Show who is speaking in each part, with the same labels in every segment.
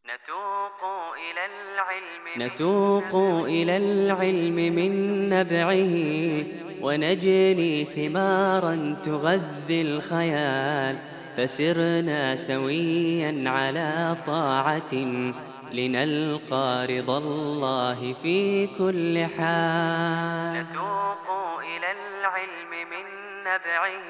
Speaker 1: نتوق إلى العلم من نبعه، ونجني ثمارا تغذي الخيال. فسرنا سويا على طاعة، لنلقى رضا الله في كل حال. نتوق إلى العلم من نبعه،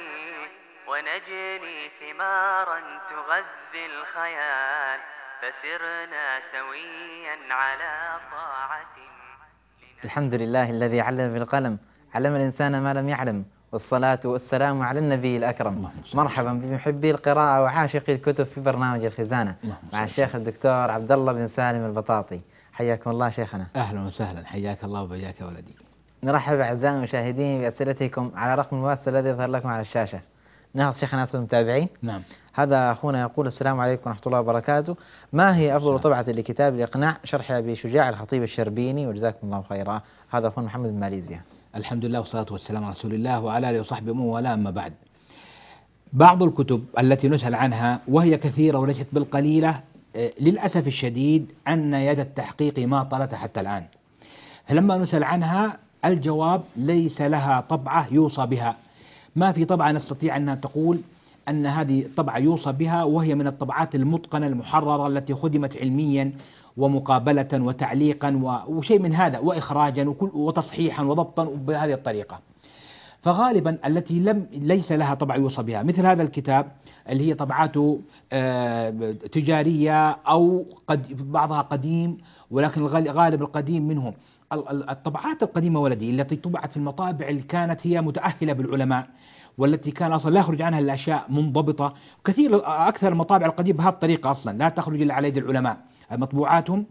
Speaker 1: ونجني ثمارا تغذي الخيال. فسرنا سويا على طاعة.
Speaker 2: الحمد لله الذي علم بالقلم، علم الإنسان ما لم يعلم، والصلاة والسلام على النبي الأكرم. مرحبا بمحبي القراءة وعاشقي الكتب في برنامج الخزانة مع الشيخ الدكتور عبد الله بن سالم البطاطي. حياكم الله شيخنا.
Speaker 3: أهلا وسهلا، حياك الله وبياك ولدي.
Speaker 2: نرحب أعزائي المشاهدين بأسئلتكم على رقم الواتس الذي يظهر لكم على الشاشة. ناخذ شيخنا أسئلة المتابعين.
Speaker 3: نعم.
Speaker 2: هذا أخونا يقول: السلام عليكم ورحمة الله وبركاته، ما هي أفضل طبعة لكتاب الإقناع شرح أبي شجاع الخطيب الشربيني، وجزاكم الله خيرا. هذا أخونا محمد من ماليزيا.
Speaker 3: الحمد لله والصلاة والسلام على رسول الله وعلى آله وصحبه ومن والاه، أما بعد. بعض الكتب التي نسأل عنها وهي كثيرة وليست بالقليلة، للأسف الشديد أن يد التحقيق ما طالت حتى الآن. فلما نسأل عنها الجواب ليس لها طبعة يوصى بها، ما في طبعة نستطيع أن تقول أن هذه طبعة يوصى بها، وهي من الطبعات المتقنة المحررة التي خدمت علميا ومقابلة وتعليقا وشيء من هذا، وإخراجا وتصحيحا وضبطا بهذه الطريقة. فغالبا التي ليس لها طبعة يوصى بها مثل هذا الكتاب اللي هي طبعاته تجارية أو بعضها قديم، ولكن الغالب القديم منهم الطبعات القديمة ولدي التي طبعت في المطابع اللي كانت هي متأهلة بالعلماء، والتي كان أصلا لا يخرج عنها الأشياء منضبطة. أكثر المطابع القديمة بهذه الطريقة أصلا لا تخرج إلا على يد العلماء. مطبوعاتهم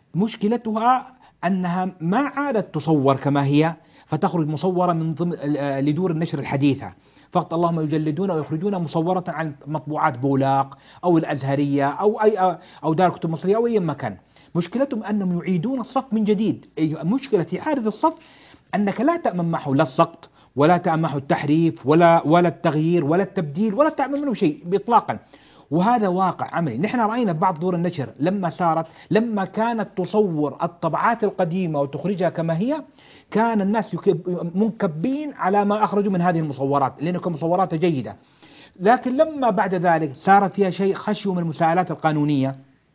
Speaker 3: مشكلتها أنها ما عادت تصور كما هي، فتخرج مصورة من ضمن لدور النشر الحديثة فقط. اللهم يجلدون ويخرجون مصورة عن مطبوعات بولاق أو الأزهرية أو دار كتب مصرية أو أي مكان. مشكلتهم أنهم يعيدون الصف من جديد. مشكلة إعادة الصف أنك لا تأمن معه لا السقط ولا تأمن معه التحريف ولا التغيير ولا التبديل ولا تأمن منه شيء إطلاقا. وهذا واقع عملي. نحن رأينا بعض دور النشر لما كانت تصور الطبعات القديمة وتخرجها كما هي، كان الناس منكبين على ما أخرجوا من هذه المصورات لأنها مصورات جيدة. لكن لما بعد ذلك صارت فيها شيء خشوا من المساءلات القانونية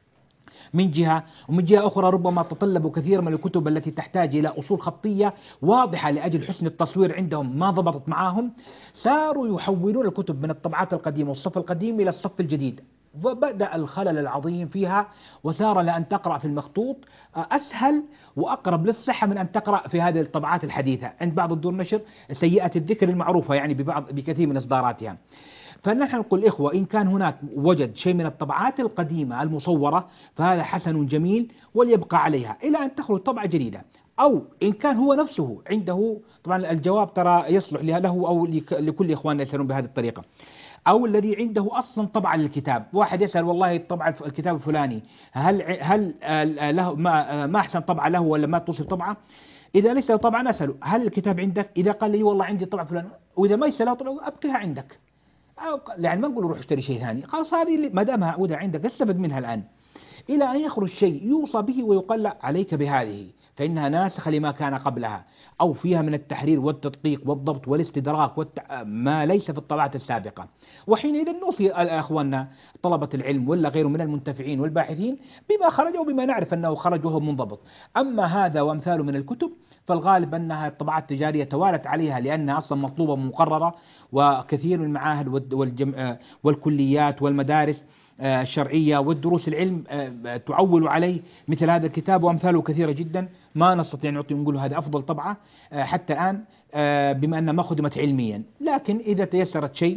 Speaker 3: من جهة، ومن جهة أخرى ربما تطلبوا كثير من الكتب التي تحتاج إلى أصول خطية واضحة لأجل حسن التصوير عندهم ما ضبطت معهم، صاروا يحولون الكتب من الطبعات القديمة والصف القديم إلى الصف الجديد. وبدأ الخلل العظيم فيها، وصار لأن تقرأ في المخطوط أسهل وأقرب للصحة من أن تقرأ في هذه الطبعات الحديثة عند بعض الدور النشر سيئة الذكر المعروفة يعني بكثير من إصداراتها. فنحن نقول إخوة، إن كان هناك وجد شيء من الطبعات القديمة المصورة فهذا حسن جميل وليبقى عليها إلى أن تخرج طبعة جديدة. أو إن كان هو نفسه عنده، طبعا الجواب ترى يصلح له أو لكل إخواننا يسألون بهذه الطريقة، أو الذي عنده أصلا طبعة للكتاب. واحد يسأل والله طبعة الكتاب الفلاني هل له ما أحسن طبعة له ولا ما توصف طبعة؟ إذا ليس له طبعا أسأله هل الكتاب عندك؟ إذا قال لي والله عندي طبعة فلان، وإذا ما يسأله طبعا أبقيها عندك، يعني ما نقول روح اشتري شيء ثاني، خلاص هذه ما دامها وده عندك استفد منها الآن، إلى أن يخرج شيء يوصى به ويقال لا عليك بهذه فإنها ناسخة لما كان قبلها، أو فيها من التحرير والتدقيق والضبط والاستدراك ما ليس في الطبعات السابقة. وحينئذ نوصي أخواننا طلبة العلم ولا غيره من المنتفعين والباحثين بما خرج وبما نعرف أنه خرج وهو منضبط. أما هذا وأمثاله من الكتب فالغالب أنها الطبعات التجارية توالت عليها لأنها أصلا مطلوبة مقررة، وكثير من المعاهد والكليات والمدارس الشرعية والدروس العلم تعول عليه مثل هذا الكتاب وأمثاله كثيرة جدا. ما نستطيع نقول هذا أفضل طبعة حتى الآن بما أنها ما خدمت علميا. لكن إذا تيسرت شيء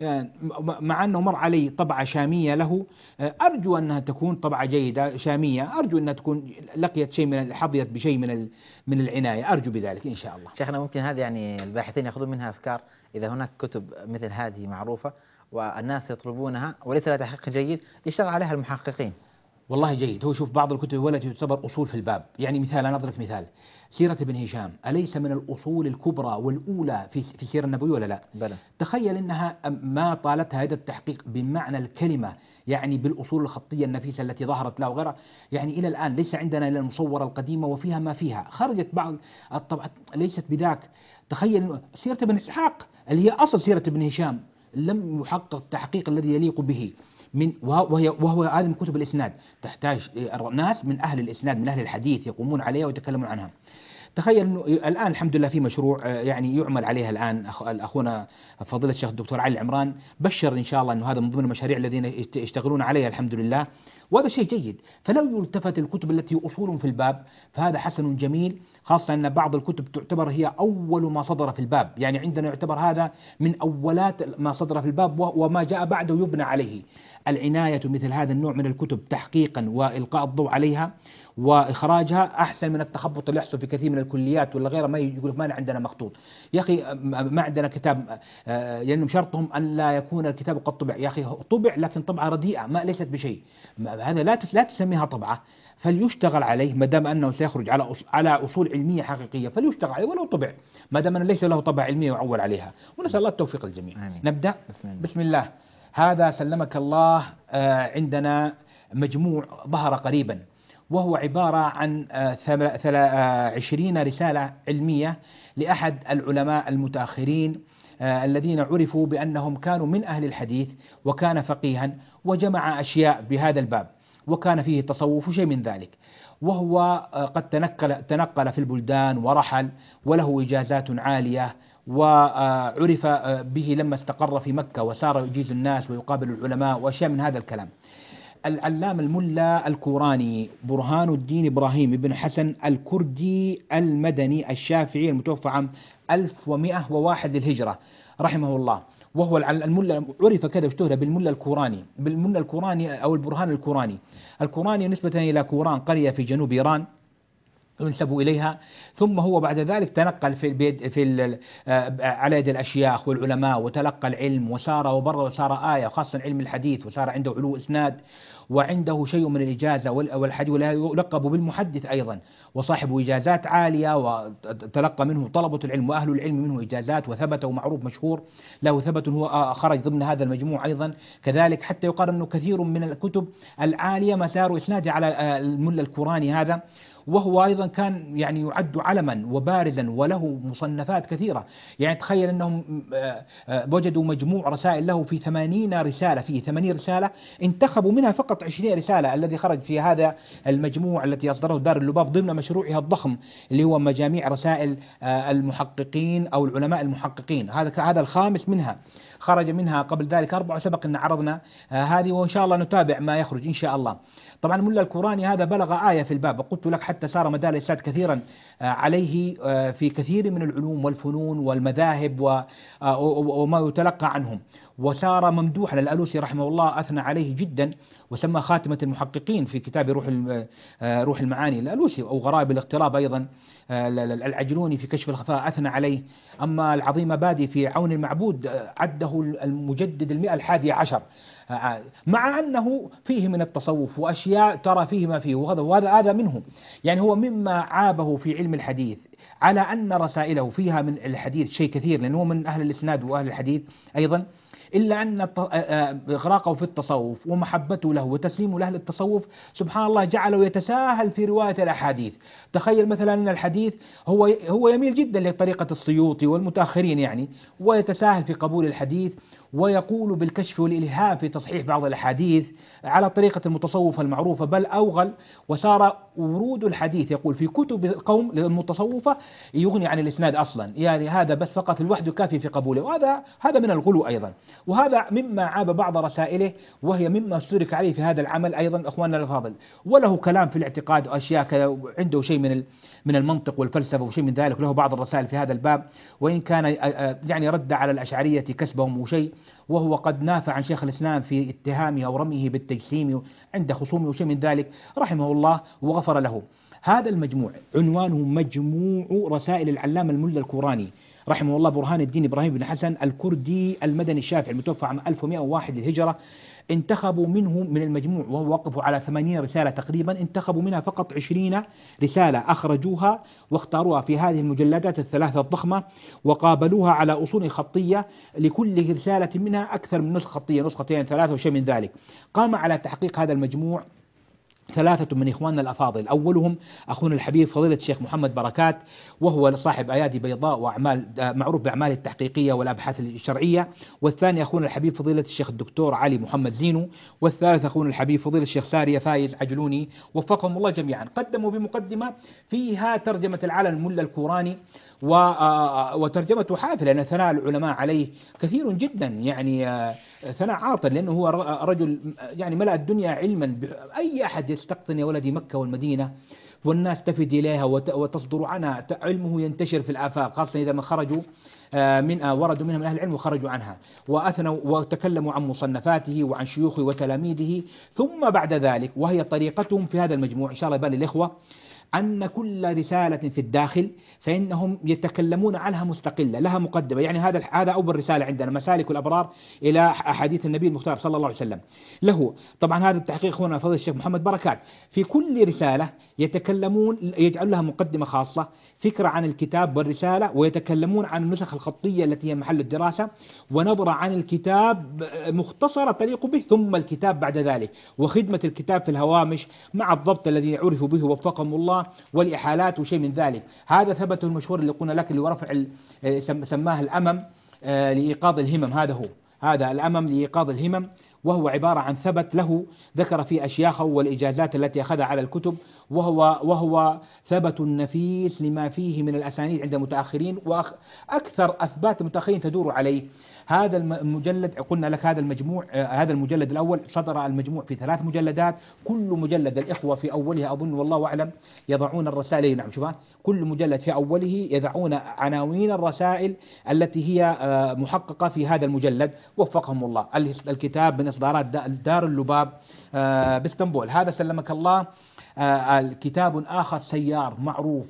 Speaker 3: مع أنه مر علي طبعة شامية له، أرجو أنها تكون طبعة جيدة شامية، أرجو أنها تكون لقيت شيء حظيت بشيء من العناية، أرجو بذلك إن شاء الله.
Speaker 2: شيخنا ممكن هذه يعني الباحثين يأخذون منها أفكار، إذا هناك كتب مثل هذه معروفة والناس يطلبونها وليس لها تحقيق جيد يشتغل عليها المحققين.
Speaker 3: والله جيد. هو شوف بعض الكتب والتي تعتبر أصول في الباب، يعني مثال أنا أضرب مثال، سيرة ابن هشام أليس من الأصول الكبرى والأولى في السيرة النبوية ولا لا؟
Speaker 2: بلى.
Speaker 3: تخيل أنها ما طالتها هذا التحقيق بمعنى الكلمة، يعني بالأصول الخطية النفيسة التي ظهرت له وغيرها، يعني إلى الآن ليس عندنا إلا المصورة القديمة وفيها ما فيها، خرجت بعض الطبعات ليست بذاك. تخيل سيرة ابن إسحاق اللي هي أصل سيرة ابن هشام لم يحقق التحقيق الذي يليق به، وهو هذه من كتب الإسناد، تحتاج ناس من أهل الإسناد من أهل الحديث يقومون عليها ويتكلمون عنها. تخيل أنه الآن الحمد لله في مشروع يعني يعمل عليها الآن، أخونا فضيلة الشيخ الدكتور علي العمران بشر إن شاء الله أنه هذا من ضمن المشاريع الذين يشتغلون عليها الحمد لله، وهذا شيء جيد. فلو يلتفت الكتب التي أصول في الباب فهذا حسن جميل، خاصة أن بعض الكتب تعتبر هي أول ما صدر في الباب، يعني عندنا يعتبر هذا من أولات ما صدر في الباب وما جاء بعده يبنى عليه. العناية مثل هذا النوع من الكتب تحقيقا وإلقاء الضوء عليها وإخراجها أحسن من التخبط اللي يحصل في كثير من الكليات ولا غيره، ما يقول ما عندنا مخطوط يا أخي، ما عندنا كتاب، لأنهم شرطهم أن لا يكون الكتاب قد طبع. يا أخي طبع لكن طبعة رديئة ما ليست بشيء، هذا لا تسميها طبعة، فليشتغل عليه ما دام أنه سيخرج على أصول علمية حقيقية، فليشتغل عليه ولو طبع ما دام أنه ليس له طبعة علمية يعول عليها. ونسأل الله التوفيق الجميع. نبدأ. بسم الله. هذا سلمك الله عندنا مجموع ظهر قريبا، وهو عبارة عن 20 رسالة علمية لأحد العلماء المتأخرين الذين عرفوا بأنهم كانوا من أهل الحديث، وكان فقيها وجمع أشياء بهذا الباب، وكان فيه تصوف وشيء من ذلك، وهو قد تنقل في البلدان ورحل، وله إجازات عالية، وعرف به لما استقر في مكة وسار يجيز الناس ويقابل العلماء وأشياء من هذا الكلام. العلامة الملا الكوراني برهان الدين إبراهيم بن حسن الكردي المدني الشافعي المتوفى عام 1101 للهجرة رحمه الله، وهو الملا عرف كذا واشتهر بالملا الكوراني أو البرهان الكوراني. الكوراني نسبة إلى كوران قرية في جنوب إيران ينسب إليها، ثم هو بعد ذلك تنقل على يد الأشياخ والعلماء وتلقى العلم وسار وصار آية، خاصة علم الحديث، وصار عنده علو إسناد وعنده شيء من الإجازة والحديث، ولا يلقب بالمحدث أيضا، وصاحب إجازات عالية، وتلقى منه طلبة العلم وأهل العلم منه إجازات، وثبت ومعروف مشهور له ثبت، هو خرج ضمن هذا المجموع أيضا كذلك، حتى يقال أنه كثير من الكتب العالية مسار إسناده على الملا الكوراني هذا. وهو أيضا كان يعني يعد علما وبارزا وله مصنفات كثيرة، يعني تخيل أنهم وجدوا مجموع رسائل له في 80 رسالة، فيه 80 رسالة انتخبوا منها فقط 20 رسالة الذي خرج في هذا المجموع التي أصدره دار اللباب ضمن مشروعها الضخم اللي هو مجاميع رسائل المحققين أو العلماء المحققين. هذا الخامس منها، خرج منها قبل ذلك 4 سبق أن عرضنا هذه، وإن شاء الله نتابع ما يخرج إن شاء الله. طبعا الملا الكوراني هذا بلغ آية في الباب، قلت لك حتى صار مدار الإسناد كثيرا عليه في كثير من العلوم والفنون والمذاهب وما يتلقى عنهم، وصار ممدوحا. الألوسي رحمه الله أثنى عليه جدا وسمى خاتمة المحققين في كتاب روح المعاني الألوسي، أو غرائب الاغتراب أيضا العجلوني في كشف الخفاء أثنى عليه. أما العظيم بادي في عون المعبود عده المجدد 111، مع أنه فيه من التصوف وأشياء ترى فيه ما فيه، وهذا منه، يعني هو مما عابه في علم الحديث على أن رسائله فيها من الحديث شيء كثير، لأنه من أهل الإسناد وأهل الحديث أيضا، إلا أن إغراقه في التصوف ومحبته له وتسليمه له للتصوف سبحان الله جعله يتساهل في رواية الأحاديث. تخيل مثلا أن الحديث هو يميل جدا لطريقة السيوطي والمتأخرين يعني، ويتساهل في قبول الحديث، ويقول بالكشف والإلهام في تصحيح بعض الأحاديث على طريقة المتصوفة المعروفة، بل أوغل وصار ورود الحديث يقول في كتب القوم المتصوفة يغني عن الإسناد أصلا، يعني هذا بس فقط الوحد كافي في قبوله، وهذا من الغلو أيضا، وهذا مما عاب بعض رسائله، وهي مما اشترك عليه في هذا العمل أيضا أخواننا الفاضل. وله كلام في الاعتقاد وأشياء كذا، عنده شيء من المنطق والفلسفة وشيء من ذلك، له بعض الرسائل في هذا الباب، وإن كان يعني رد على الأشعرية كسبهم وشيء، وهو قد نافع عن شيخ الإسلام في اتهامه أو رميه بالتجسيم عند خصومه وشيء من ذلك رحمه الله وغفر له. هذا المجموع عنوانه مجموع رسائل العلامة الملا الكوراني رحمه الله برهان الدين إبراهيم بن حسن الكردي المدني الشافعي المتوفى عام 1101 للهجرة. انتخبوا منه من المجموع، وهو وقف على 80 رسالة تقريبا، انتخبوا منها فقط 20 رسالة أخرجوها واختاروها في هذه المجلدات الثلاثة الضخمة، وقابلوها على أصول خطية، لكل رسالة منها أكثر من نسخة خطية، نسختين ثلاثة وشيء من ذلك. قام على تحقيق هذا المجموع ثلاثة من إخواننا الأفاضل، أولهم أخونا الحبيب فضيلة الشيخ محمد بركات، وهو صاحب أيادي بيضاء وأعمال معروف بأعماله التحقيقية والأبحاث الشرعية، والثاني أخونا الحبيب فضيلة الشيخ الدكتور علي محمد زينو، والثالث أخونا الحبيب فضيلة الشيخ سارية فايز عجلوني وفقهم الله جميعا. قدموا بمقدمة فيها ترجمة العالم الملا الكوراني وترجمته حافلة، لأن ثناء العلماء عليه كثير جدا، يعني ثناء عاطل، لأنه هو رجل يعني ملأ الدنيا علما. أي أحد يستقطن يا ولدي مكة والمدينة والناس تفد إليها وتصدر عنها، علمه ينتشر في الآفاق، خاصة إذا ما خرجوا وردوا منها من أهل العلم وخرجوا عنها وأثنوا وتكلموا عن مصنفاته وعن شيوخه وتلاميذه. ثم بعد ذلك، وهي طريقتهم في هذا المجموع إن شاء الله يبان للإخوة، أن كل رسالة في الداخل فإنهم يتكلمون عنها مستقلة، لها مقدمة. يعني هذا أول رسالة عندنا، مسالك الأبرار إلى أحاديث النبي المختار صلى الله عليه وسلم، له طبعا هذا التحقيق هنا فضل الشيخ محمد بركات. في كل رسالة يتكلمون، يجعل لها مقدمة خاصة، فكرة عن الكتاب والرسالة، ويتكلمون عن النسخ الخطية التي هي محل الدراسة، ونظرة عن الكتاب مختصرة تليق به، ثم الكتاب بعد ذلك، وخدمة الكتاب في الهوامش مع الضبط الذي عرفوا به وفقهم الله، والإحالات وشيء من ذلك. هذا ثبته المشهور اللي قلنا لك، اللي ورفع سماه الأمم لإيقاظ الهمم. هذا الأمم لإيقاظ الهمم، وهو عبارة عن ثبت له ذكر في أشياخه والإجازات التي أخذها على الكتب، وهو ثبت نفيس لما فيه من الأسانيد عند المتأخرين، وأكثر أثبات المتأخرين تدور عليه. هذا المجلد قلنا لك، هذا المجموع، هذا المجلد الأول صدر المجموع في 3 مجلدات، كل مجلد الإخوة في أوله أظن والله أعلم يضعون الرسائل، نعم شوفها، كل مجلد في أوله يضعون عناوين الرسائل التي هي محققة في هذا المجلد وفقهم الله. الكتاب من إصدارات دار اللباب باسطنبول. هذا سلمك الله الكتاب آخر سيار معروف،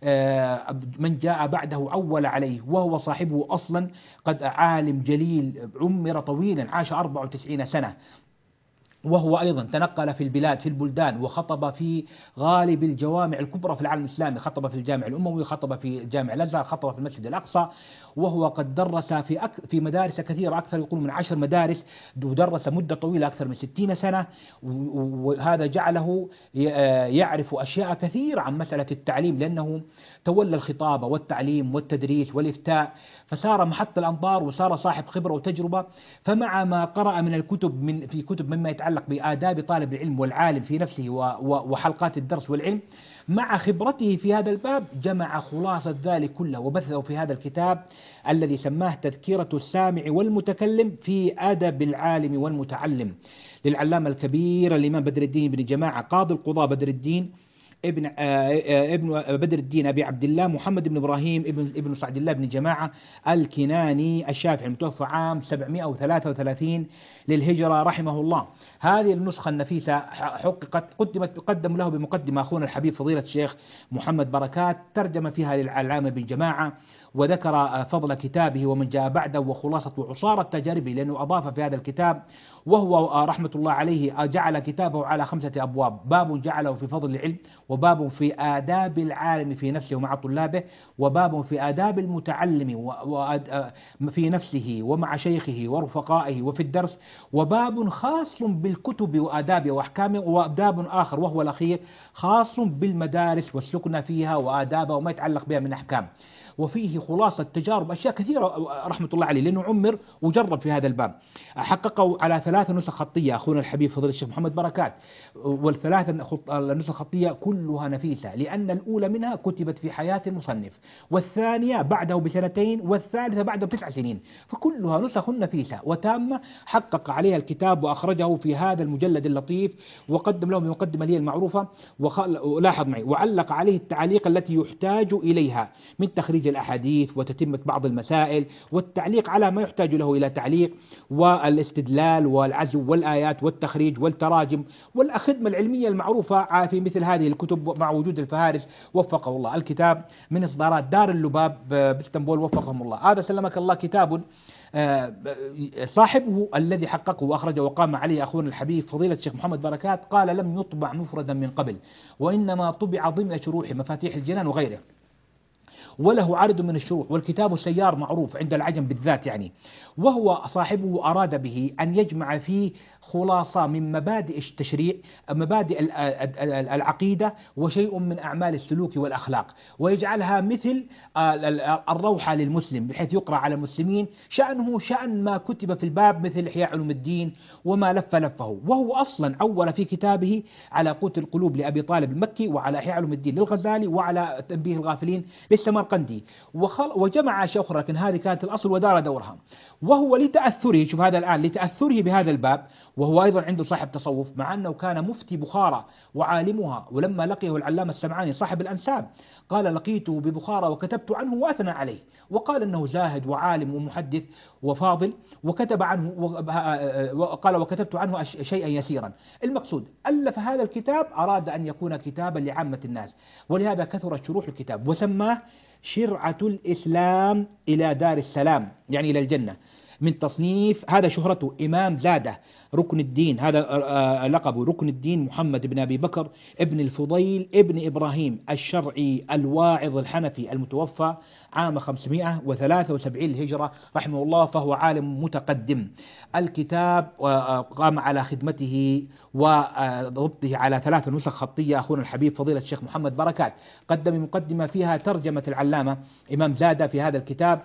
Speaker 3: من جاء بعده عول عليه، وهو صاحبه أصلا قد عالم جليل عمر طويلا، عاش 94 سنة، وهو أيضا تنقل في البلاد في البلدان، وخطب في غالب الجوامع الكبرى في العالم الإسلامي، خطب في الجامع الأموي، خطب في جامع الأزهر، خطب في المسجد الأقصى، وهو قد درس في مدارس كثيرة، أكثر يقول من 10 مدارس، ودرس مدة طويلة أكثر من 60 سنة، وهذا جعله يعرف أشياء كثيرة عن مسألة التعليم، لأنه تولى الخطابة والتعليم والتدريس والإفتاء، فصار محط الأنظار وصار صاحب خبرة وتجربة. فمع ما قرأ من الكتب في كتب مما يتعلق بآداب طالب العلم والعالم في نفسه وحلقات الدرس والعلم، مع خبرته في هذا الباب جمع خلاصة ذلك كله وبثه في هذا الكتاب الذي سماه تذكرة السامع والمتكلم في أدب العالم والمتعلم، للعلامة الكبير الإمام بدر الدين بن جماعة قاضي القضاة بدر الدين ابن بدر الدين أبي عبد الله محمد بن إبراهيم ابن سعد الله بن جماعة الكناني الشافعي، المتوفى عام 733 للهجرة رحمه الله. هذه النسخة النفيسة قدم له بمقدمة أخونا الحبيب فضيلة الشيخ محمد بركات، ترجم فيها للعلامة بن جماعة، وذكر فضل كتابه ومن جاء بعده وخلاصة وعصارة تجاربه، لأنه أضاف في هذا الكتاب، وهو رحمة الله عليه جعل كتابه على 5 أبواب: باب جعله في فضل العلم، وباب في آداب العالم في نفسه ومع طلابه، وباب في آداب المتعلم في نفسه ومع شيخه ورفقائه وفي الدرس، وباب خاص بالكتب وآدابها وأحكامها، وباب آخر وهو الأخير خاص بالمدارس والسكنة فيها وآدابها وما يتعلق بها من أحكام. وفيه خلاصة تجارب أشياء كثيرة رحمة الله عليه، لأنه عمر وجرب في هذا الباب. حققوا على 3 نسخ خطية أخونا الحبيب فضيلة الشيخ محمد بركات، والثلاث النسخ خطية كلها نفيسة، لأن الأولى منها كتبت في حياة المصنف، والثانية بعده ب2 والثالثة بعده ب9 سنين، فكلها نسخ نفيسة وتامة. حقق عليها الكتاب وأخرجه في هذا المجلد اللطيف، وقدم له بمقدمة لي المعروفة، ولاحظ معي، وعلق عليه التعليق التي يحتاج إليها من تخريج تخريج الأحاديث وتتمة بعض المسائل والتعليق على ما يحتاج له إلى تعليق، والاستدلال والعزو والآيات والتخريج والتراجم والخدمة العلمية المعروفة في مثل هذه الكتب مع وجود الفهارس وفقه الله. الكتاب من إصدارات دار اللباب باسطنبول وفقهم الله. هذا سلمك الله كتاب صاحبه الذي حققه وأخرجه وقام عليه أخونا الحبيب فضيلة الشيخ محمد بركات قال لم يطبع مفردا من قبل، وإنما طبع ضمن شروح مفاتيح الجنان وغيره، وله عدد من الشروح، والكتاب سيار معروف عند العجم بالذات يعني. وهو صاحبه أراد به أن يجمع فيه خلاصة من مبادئ التشريع، مبادئ العقيدة وشيء من أعمال السلوك والأخلاق، ويجعلها مثل الروحة للمسلم بحيث يقرأ على المسلمين شأنه شأن ما كتب في الباب مثل إحياء علوم الدين وما لف لفه. وهو أصلا أول في كتابه على قوت القلوب لأبي طالب المكي، وعلى إحياء علوم الدين للغزالي، وعلى تنبيه الغافلين للسمرقندي، وجمع أشياء أخرى، لكن هذه كانت الأصل ودار دورها. وهو لتأثره، شوف هذا الآن، لتأثره بهذا الباب، وهو أيضا عنده صاحب تصوف، مع أنه كان مفتي بخارى وعالمها، ولما لقيه العلامة السمعاني صاحب الأنساب قال لقيته ببخارى وكتبت عنه وأثنى عليه، وقال أنه زاهد وعالم ومحدث وفاضل، وكتب عنه وقال وكتبت عنه شيئا يسيرا. المقصود ألف هذا الكتاب أراد أن يكون كتابا لعامة الناس، ولهذا كثرت شروح الكتاب، وسماه شرعة الإسلام إلى دار السلام، يعني إلى الجنة، من تصنيف. هذا شهرته إمام زادة ركن الدين، هذا لقبه ركن الدين محمد بن أبي بكر ابن الفضيل ابن إبراهيم الشرعي الواعظ الحنفي المتوفى عام 573 الهجرة رحمه الله، فهو عالم متقدم. الكتاب قام على خدمته وضبطه على 3 نسخ خطية أخونا الحبيب فضيلة الشيخ محمد بركات قدم مقدمة فيها ترجمة العلامة إمام زادة في هذا الكتاب،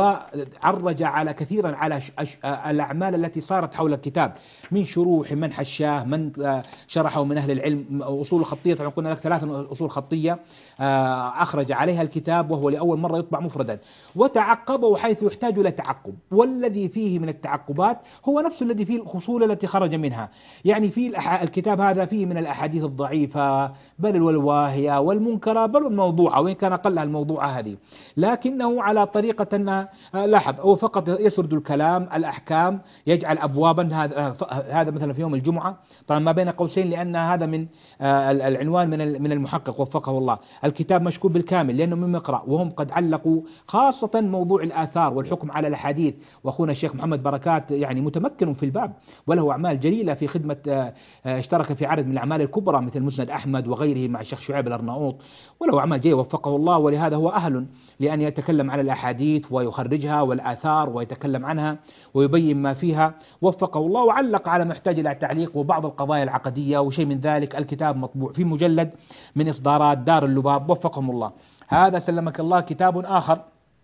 Speaker 3: وعرج على كثيرا على الأعمال التي صارت حول الكتاب من شروح، من حشاه، من شرحه من أهل العلم، أصول خطية. طبعا قلنا لك 3 أصول خطية أخرج عليها الكتاب، وهو لأول مرة يطبع مفردا، وتعقبه حيث يحتاج إلى تعقب، والذي فيه من التعقبات هو نفس الذي فيه الفصول التي خرج منها. يعني في الكتاب هذا فيه من الأحاديث الضعيفة بل والواهية والمنكرة بل والموضوعة، وإن كان أقلها الموضوعة هذه، لكنه على طريقة لاحظ هو فقط يسرد الكلام الأحكام، يجعل أبوابا، هذا مثلا في يوم الجمعة، طبعا ما بين قوسين لأن هذا من العنوان من المحقق وفقه الله. الكتاب مشكول بالكامل لأنه من مقرأ، وهم قد علقوا خاصة موضوع الآثار والحكم على الأحاديث، وأخونا الشيخ محمد بركات يعني متمكن في الباب، وله أعمال جليلة في خدمة، اشترك في عدد من الأعمال الكبرى مثل مسند أحمد وغيره مع الشيخ شعيب الأرناؤوط، وله أعمال جليلة وفقه الله، ولهذا هو أهل لأن يتكلم عن الأحاديث ويخرجها والآثار ويتكلم عنها ويبين ما فيها وفقه الله، وعلق على ما يحتاج إلى تعليق وبعض القضايا العقدية وشيء من ذلك. الكتاب مطبوع في مجلد من إصدارات دار اللباب وفقهم الله. هذا سلمك الله كتاب آخر،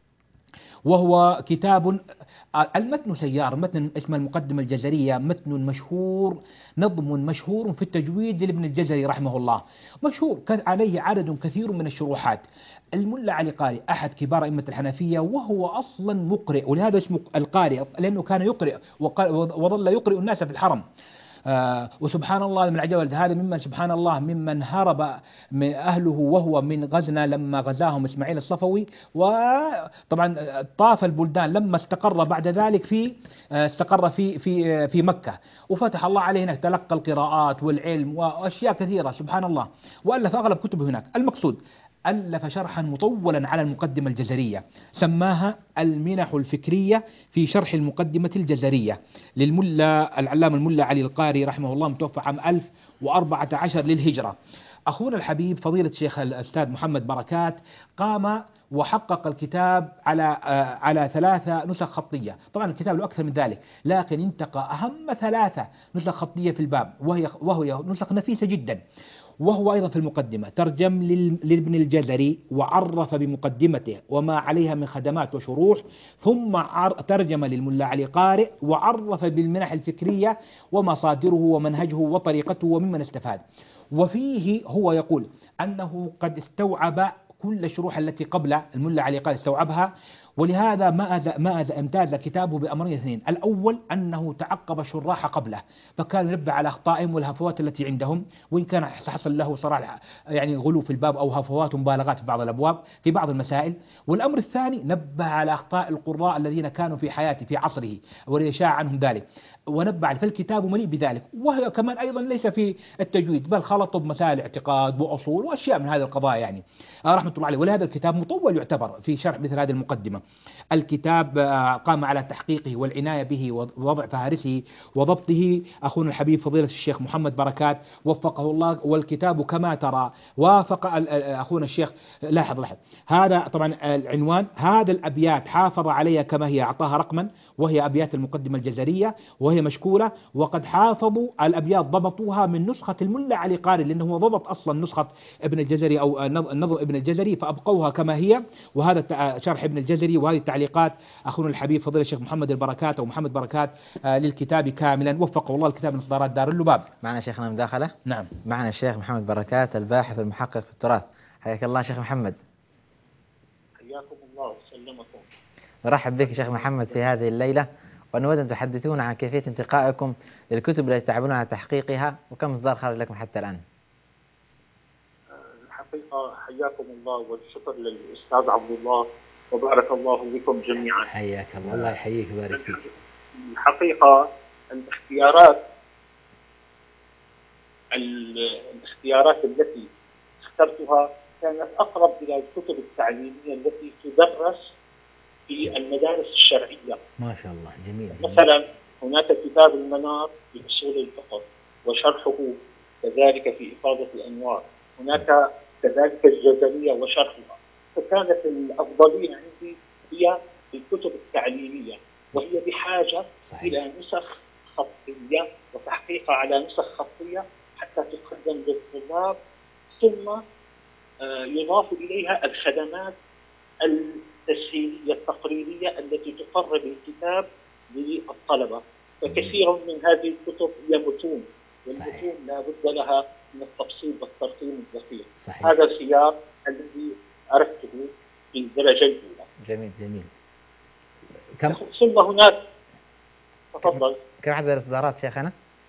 Speaker 3: وهو كتاب المتن سيار، متن اسمه المقدمة الجزرية، متن مشهور، نظم مشهور في التجويد لابن الجزري رحمه الله، مشهور عليه عدد كثير من الشروحات. الملا علي قاري أحد كبار أئمة الحنفية، وهو أصلا مقرئ، ولهذا اسمه القارئ لأنه كان يقرئ وظل يقرئ الناس في الحرم. وسبحان الله من العجب، هذا ممن سبحان الله ممن هرب من أهله وهو من غزنة لما غزاهم إسماعيل الصفوي، وطبعا طاف البلدان لما استقر بعد ذلك استقر في مكة، وفتح الله عليه هناك، تلقى القراءات والعلم وأشياء كثيرة سبحان الله، وألف أغلب كتبه هناك. المقصود ألف شرحا مطولا على المقدمة الجزرية سماها المنح الفكرية في شرح المقدمة الجزرية للملا العلامة الملا علي القاري رحمه الله، متوفى عام 1014 للهجرة. أخونا الحبيب فضيلة الشيخ الأستاذ محمد بركات قام وحقق الكتاب على 3 نسخ خطية، طبعا الكتاب له أكثر من ذلك، لكن انتقى أهم 3 نسخ خطية في الباب، وهي نسخ نفيسة جدا. وهو أيضا في المقدمة ترجم لابن الجزري وعرف بمقدمته وما عليها من خدمات وشروح، ثم ترجم للملا علي قارئ وعرف بالمنح الفكرية ومصادره ومنهجه وطريقته وممن استفاد. وفيه هو يقول أنه قد استوعب كل الشروح التي قبل الملا علي قارئ، استوعبها ولهذا ما امتاز كتابه بأمرين اثنين. الأول أنه تعقب الشراح قبله، فكان ينبه على أخطائهم والهفوات التي عندهم، وإن كان حصل له صراحة يعني غلو في الباب أو هفوات ومبالغات في بعض الأبواب في بعض المسائل. والأمر الثاني نبه على أخطاء القراء الذين كانوا في حياته في عصره وليشاع عنهم ذلك، ونبه فالكتاب مليء بذلك. وهي كمان أيضا ليس في التجويد، بل خلطوا بمسائل اعتقاد وأصول وأشياء من هذه القضايا يعني رحمة الله عليه. ولهذا الكتاب مطول يعتبر في شرح مثل هذه المقدمة. الكتاب قام على تحقيقه والعناية به ووضع فهارسه وضبطه أخونا الحبيب فضيلة الشيخ محمد بركات وفقه الله. والكتاب كما ترى وافق أخونا الشيخ. لاحظ هذا طبعا العنوان، هذا الأبيات حافظ عليها كما هي، أعطاها رقما، وهي أبيات المقدمة الجزرية وهي مشكولة. وقد حافظوا الأبيات ضبطوها من نسخة الملا علي قاري، لأنه هو ضبط أصلا نسخة ابن الجزري أو النظم ابن الجزري فأبقوها كما هي. وهذا شرح ابن الجزري، وهذه التعليقات أخونا الحبيب فضيلة الشيخ محمد البركات أو محمد بركات للكتاب كاملا وفقه الله. الكتاب من إصدارات دار اللباب.
Speaker 2: معنا شيخنا مداخلة.
Speaker 3: نعم،
Speaker 2: معنا الشيخ محمد بركات الباحث والمحقق في التراث. حياك الله شيخ محمد.
Speaker 4: حياكم الله وسلمكم.
Speaker 2: نرحب بك شيخ محمد في هذه الليلة، ونود أن تحدثونا عن كيفية انتقائكم للكتب التي تعملون على تحقيقها، وكم إصدار خرج لكم حتى الآن؟
Speaker 4: الحقيقة حياكم الله والشكر للأستاذ عبد الله وبارك الله بكم جميعا.
Speaker 3: حياك الله. الله يحييك ويبارك فيك.
Speaker 4: الحقيقة الاختيارات التي اخترتها كانت أقرب إلى الكتب التعليمية التي تدرس في المدارس الشرعية.
Speaker 3: ما شاء الله، جميل.
Speaker 4: مثلا هناك كتاب المنار في أصول الفقه وشرحه، كذلك في إفاضة الأنوار، هناك كذلك الجزرية وشرحها. فكانت الأفضلية عندي هي الكتب التعليمية، وهي بحاجة إلى نسخ خطية وتحقيق على نسخ خطية حتى تقدم للطلاب، ثم يضاف إليها الخدمات التسهيلية التقريرية التي تقرب الكتاب للطلبة. فكثير من هذه الكتب هي متون، والمتون لا بد لها من التفصيل والترقيم الدقيق. هذا الخيار الذي أردته في الدرجة الأولى.
Speaker 2: جميل جميل.
Speaker 4: ثم هناك تفضل.
Speaker 2: كم عدد الإصدارات شيخنا؟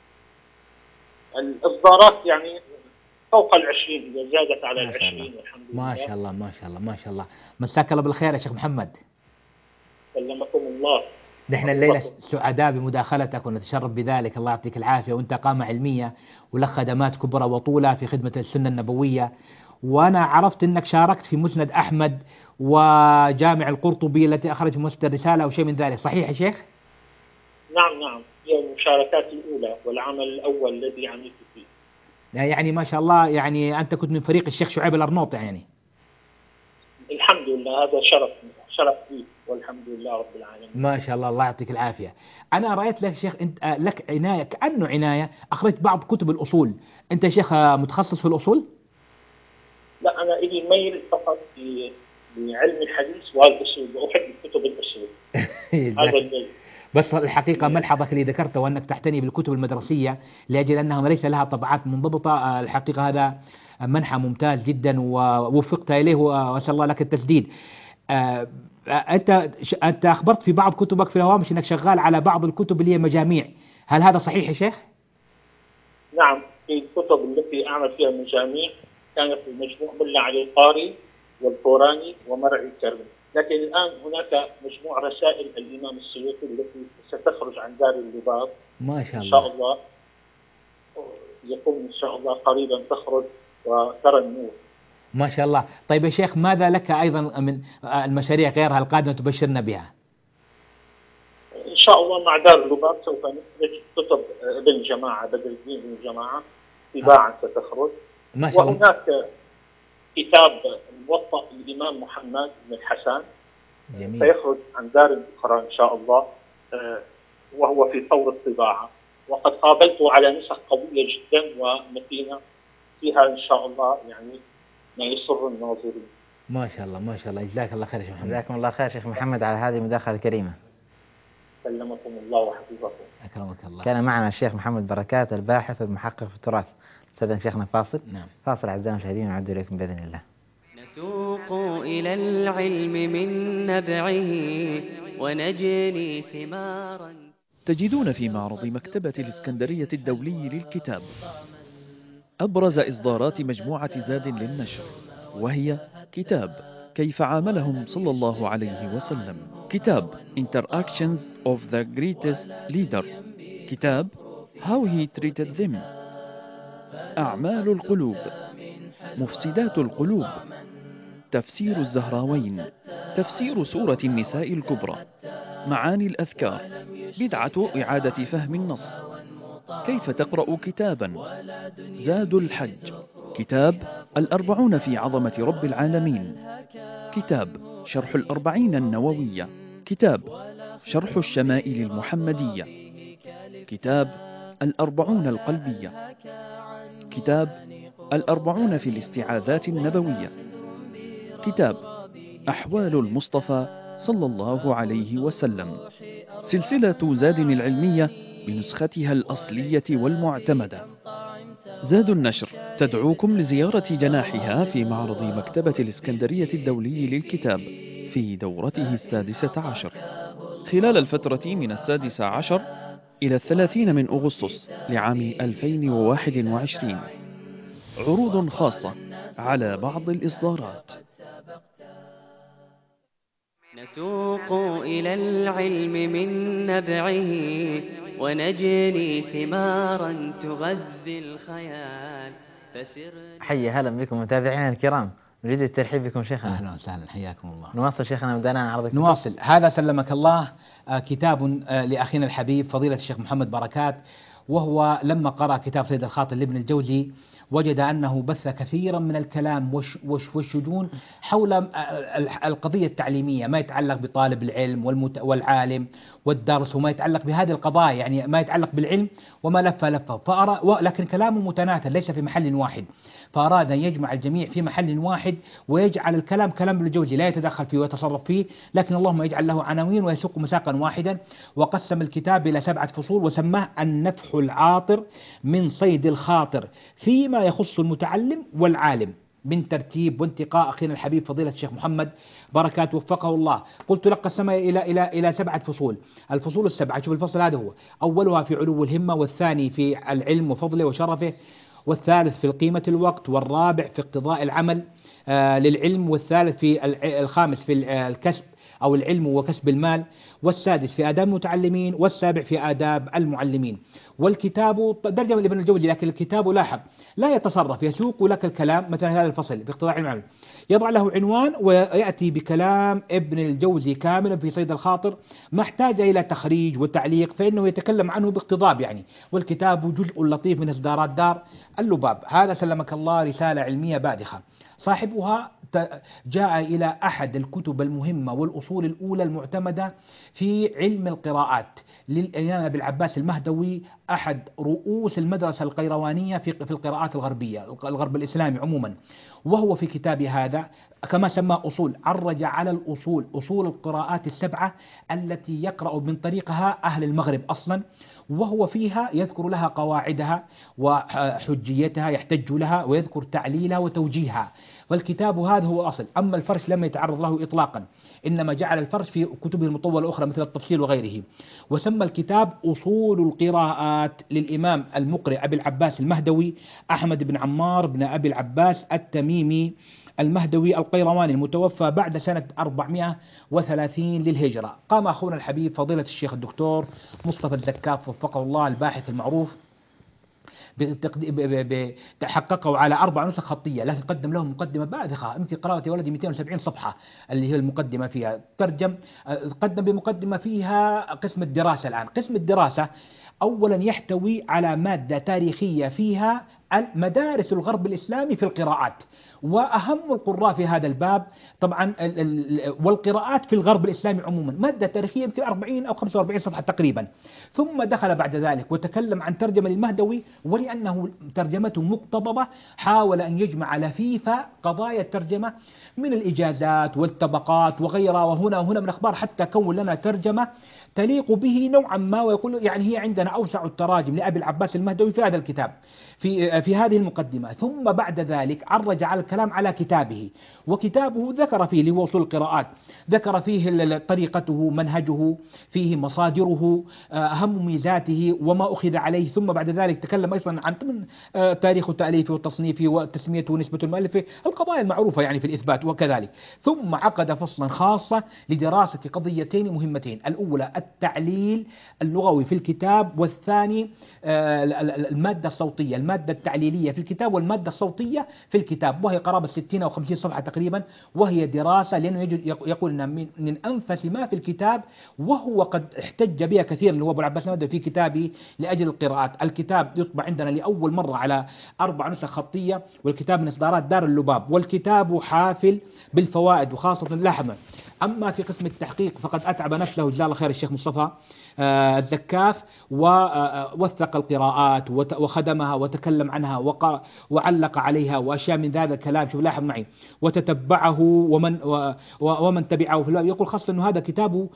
Speaker 4: الإصدارات يعني فوق 20، إذا زادت على 20 والحمد لله.
Speaker 3: ما شاء الله ما شاء الله ما شاء الله. مساك الله بالخير يا شيخ محمد.
Speaker 4: سلمكم الله.
Speaker 3: نحن الليلة سعداء بمداخلتك ونتشرف بذلك، الله يعطيك العافية. وانت قامة علمية ولك خدمات كبرى وطولة في خدمة السنة النبوية. وأنا عرفت أنك شاركت في مسند أحمد وجامع القرطبي التي أخرج مسند الرسالة أو شيء من ذلك، صحيح يا شيخ؟
Speaker 4: نعم، هي المشاركات الأولى والعمل الأول الذي عملت فيه.
Speaker 3: يعني ما شاء الله، يعني أنت كنت من فريق الشيخ شعيب الأرنوط يعني.
Speaker 4: الحمد لله، هذا شرف لي والحمد لله رب العالمين.
Speaker 3: ما شاء الله، الله يعطيك العافية. أنا رأيت لك شيخ أنت لك عناية، كأنه عناية، أخرجت بعض كتب الأصول. أنت شيخ متخصص في الأصول؟
Speaker 4: لا، أنا إلي ميل فقط في علم الحديث والأصول، وأحب كتب الأصول. هذا الميل.
Speaker 3: بس الحقيقة ملحظك اللي ذكرته وأنك تعتني بالكتب المدرسية لأجل أنها ليس لها طبعات منضبطة، الحقيقة هذا منحى ممتاز جدا ووفقت إليه وأسأل الله لك التسديد. أنت أخبرت في بعض كتبك في الهوامش أنك شغال على بعض الكتب اللي هي مجاميع، هل هذا صحيح يا شيخ؟
Speaker 4: نعم، في الكتب التي أعمل فيها مجاميع كانت المجموع ملا علي القاري والفوراني ومرعي الكرمي، لكن الآن هناك مجموع رسائل الإمام السيوطي التي ستخرج عن دار اللباب.
Speaker 3: ما شاء الله.
Speaker 4: إن شاء الله يكون إن شاء الله قريبا تخرج وترى النور.
Speaker 3: ما شاء الله. طيب يا شيخ، ماذا لك أيضا من المشاريع غيرها القادمة تبشرنا بها؟
Speaker 4: إن شاء الله مع دار اللباب سوف نخرج كتب ابن جماعة، بدر الدين ابن جماعة طباعا ستخرج.
Speaker 3: ما شاء الله.
Speaker 4: وهناك كتاب موطأ الإمام محمد بن الحسن
Speaker 3: جميل.
Speaker 4: سيخرج عن دار الأخرى إن شاء الله، وهو في طور الطباعة، وقد قابلته على نسخ قوية جدا ومتينة فيها إن شاء الله يعني ما يسر الناظرين.
Speaker 3: ما شاء الله ما شاء الله، جزاك الله خير يا شيخ محمد.
Speaker 2: جزاكم الله خير شيخ محمد على هذه المداخلة الكريمة.
Speaker 4: سلمكم الله وحفظكم.
Speaker 3: أكرمك الله.
Speaker 2: كان معنا الشيخ محمد بركات الباحث والمحقق في التراث. استاذن شيخنا فاصل.
Speaker 3: نعم.
Speaker 2: فاصل أعزائنا المشاهدين ونعود إليكم بإذن الله.
Speaker 1: نتوق إلى العلم من نبعه ونجني ثمارا.
Speaker 5: تجدون في معرض مكتبة الإسكندرية الدولي للكتاب أبرز إصدارات مجموعة زاد للنشر، وهي كتاب كيف عاملهم صلى الله عليه وسلم، كتاب Interactions of the Greatest Leader، كتاب How he treated them، أعمال القلوب، مفسدات القلوب، تفسير الزهراوين، تفسير سورة النساء الكبرى، معاني الأذكار، بدعة إعادة فهم النص، كيف تقرأ كتابا، زاد الحج، كتاب الأربعون في عظمة رب العالمين، كتاب شرح الأربعين النووية، كتاب شرح الشمائل المحمدية، كتاب الأربعون القلبية، كتاب الأربعون في الاستعاذات النبوية، كتاب أحوال المصطفى صلى الله عليه وسلم، سلسلة زاد العلمية بنسختها الأصلية والمعتمدة. زاد النشر تدعوكم لزيارة جناحها في معرض مكتبة الإسكندرية الدولي للكتاب في دورته 16 خلال الفترة من 16 إلى 30 من أغسطس لعام 2021. عروض خاصة على بعض الإصدارات.
Speaker 1: نتوق إلى العلم من نبعه ونجني ثمارا تغذي الخيال فسرنا.
Speaker 2: حي هلا بكم متابعينا الكرام، نريد الترحيب بكم شيخنا.
Speaker 3: أهلا وسهلا، حياكم الله.
Speaker 2: نواصل شيخنا، بدأنا عن عرض الكتب.
Speaker 3: نواصل. هذا سلمك الله كتاب لأخينا الحبيب فضيلة الشيخ محمد بركات، وهو لما قرأ كتاب سيد الخاطر لابن الجوزي وجد أنه بث كثيرا من الكلام والشجون حول القضية التعليمية، ما يتعلق بطالب العلم والعالم والدرس، وما يتعلق بهذه القضايا، يعني ما يتعلق بالعلم وما لفه، لكن كلامه متناثر ليس في محل واحد، فأراد أن يجمع الجميع في محل واحد ويجعل الكلام كلام ابن الجوزي لا يتدخل فيه ويتصرف فيه، لكن اللهم يجعل له عناوين ويسوق مساقا واحدا. وقسم الكتاب إلى 7 فصول وسماه النفح العاطر من صيد الخاطر فيما يخص المتعلم والعالم، من ترتيب وانتقاء أخينا الحبيب فضيلة الشيخ محمد بركات وفقه الله. قلت لك قسمها إلى 7 فصول. الفصول 7، شوف الفصل هذا هو أولها في علو الهمة، والثاني في العلم وفضله وشرفه، والثالث في قيمة الوقت، والرابع في اقتضاء العمل للعلم، والثالث في الخامس في الكسب أو العلم وكسب المال، والسادس في آداب المتعلمين، والسابع في آداب المعلمين. والكتاب ترجمة لابن الجوزي، لكن الكتاب لاحظ لا يتصرف، يسوق لك الكلام. مثلا هذا الفصل باقتضاء العمل يضع له عنوان ويأتي بكلام ابن الجوزي كاملا في صيد الخاطر، ما احتاج إلى تخريج وتعليق فإنه يتكلم عنه باقتضاب يعني. والكتاب جزء لطيف من إصدارات دار اللباب. هذا سلمك الله رسالة علمية باذخة، صاحبها جاء إلى أحد الكتب المهمة والأصول الأولى المعتمدة في علم القراءات للإمام أبي العباس المهدوي، أحد رؤوس المدرسة القيروانية في القراءات الغربية، الغرب الإسلامي عموما. وهو في كتاب هذا كما سمى أصول، عرج على الأصول، أصول القراءات ال7 التي يقرأ من طريقها أهل المغرب أصلا، وهو فيها يذكر لها قواعدها وحجيتها، يحتج لها ويذكر تعليلها وتوجيهها. والكتاب هذا هو أصل. أما الفرش لم يتعرض له إطلاقا، إنما جعل الفرش في كتبه المطولة الأخرى مثل التفصيل وغيره. وسمى الكتاب أصول القراءات للإمام المقرئ أبي العباس المهدوي أحمد بن عمار بن أبي العباس التميمي المهدوي القيرواني المتوفى بعد سنة 430 للهجرة. قام أخونا الحبيب فضيلة الشيخ الدكتور مصطفى الزكاف وفقه الله الباحث المعروف تحققوا على 4 نسخ خطية، لكن قدم لهم مقدمة باذخة في قراءة ولدي 270 صفحة اللي هي المقدمة فيها. قدم بمقدمة فيها قسم الدراسة. الآن قسم الدراسة أولا يحتوي على مادة تاريخية فيها مدارس الغرب الإسلامي في القراءات، وأهم القراء في هذا الباب طبعا والقراءات في الغرب الإسلامي عموما، مادة تاريخية يمكن 40 أو 45 صفحة تقريبا. ثم دخل بعد ذلك وتكلم عن ترجمة للمهدوي، ولأنه ترجمته مقتضبة حاول أن يجمع لفيف قضايا الترجمة من الإجازات والطبقات وغيرها وهنا وهنا من الأخبار، حتى كون لنا ترجمة تليق به نوعا ما، ويقول يعني هي عندنا أوسع التراجم لأبي العباس المهدوي في هذا الكتاب في هذه المقدمة. ثم بعد ذلك عرج على الكلام على كتابه، وكتابه ذكر فيه اللي هو أصول القراءات، ذكر فيه طريقته، منهجه، فيه مصادره، أهم ميزاته وما أخذ عليه. ثم بعد ذلك تكلم أيضا عن تاريخ تأليفه وتصنيفه وتسميته ونسبة المؤلف، القضايا المعروفة يعني في الإثبات وكذلك. ثم عقد فصلا خاصة لدراسة قضيتين مهمتين: الأولى التعليل اللغوي في الكتاب، والثاني المادة الصوتية، المادة التعليلية في الكتاب والمادة الصوتية في الكتاب، وهي قرابة 60 أو 50 صفحة تقريبا. وهي دراسة لأنه يقول إنها من أنفس ما في الكتاب، وهو قد احتج بها كثيرا اللي هو أبو العباس المهدوي في كتابه لأجل القراءات. الكتاب يطبع عندنا لأول مرة على 4 نسخ خطية، والكتاب من إصدارات دار اللباب، والكتاب حافل بالفوائد وخاصة لاحظا. أما في قسم التحقيق فقد أتعب نفسه جزاه الله خير الشيخ مصطفى الزكاف، ووثق القراءات وخدمها وتكلم عنها وعلق عليها وأشياء من ذا الكلام. شوف لاحظ معي، وتتبعه ومن تبعه في الباب. يقول خاصة أنه هذا كتابه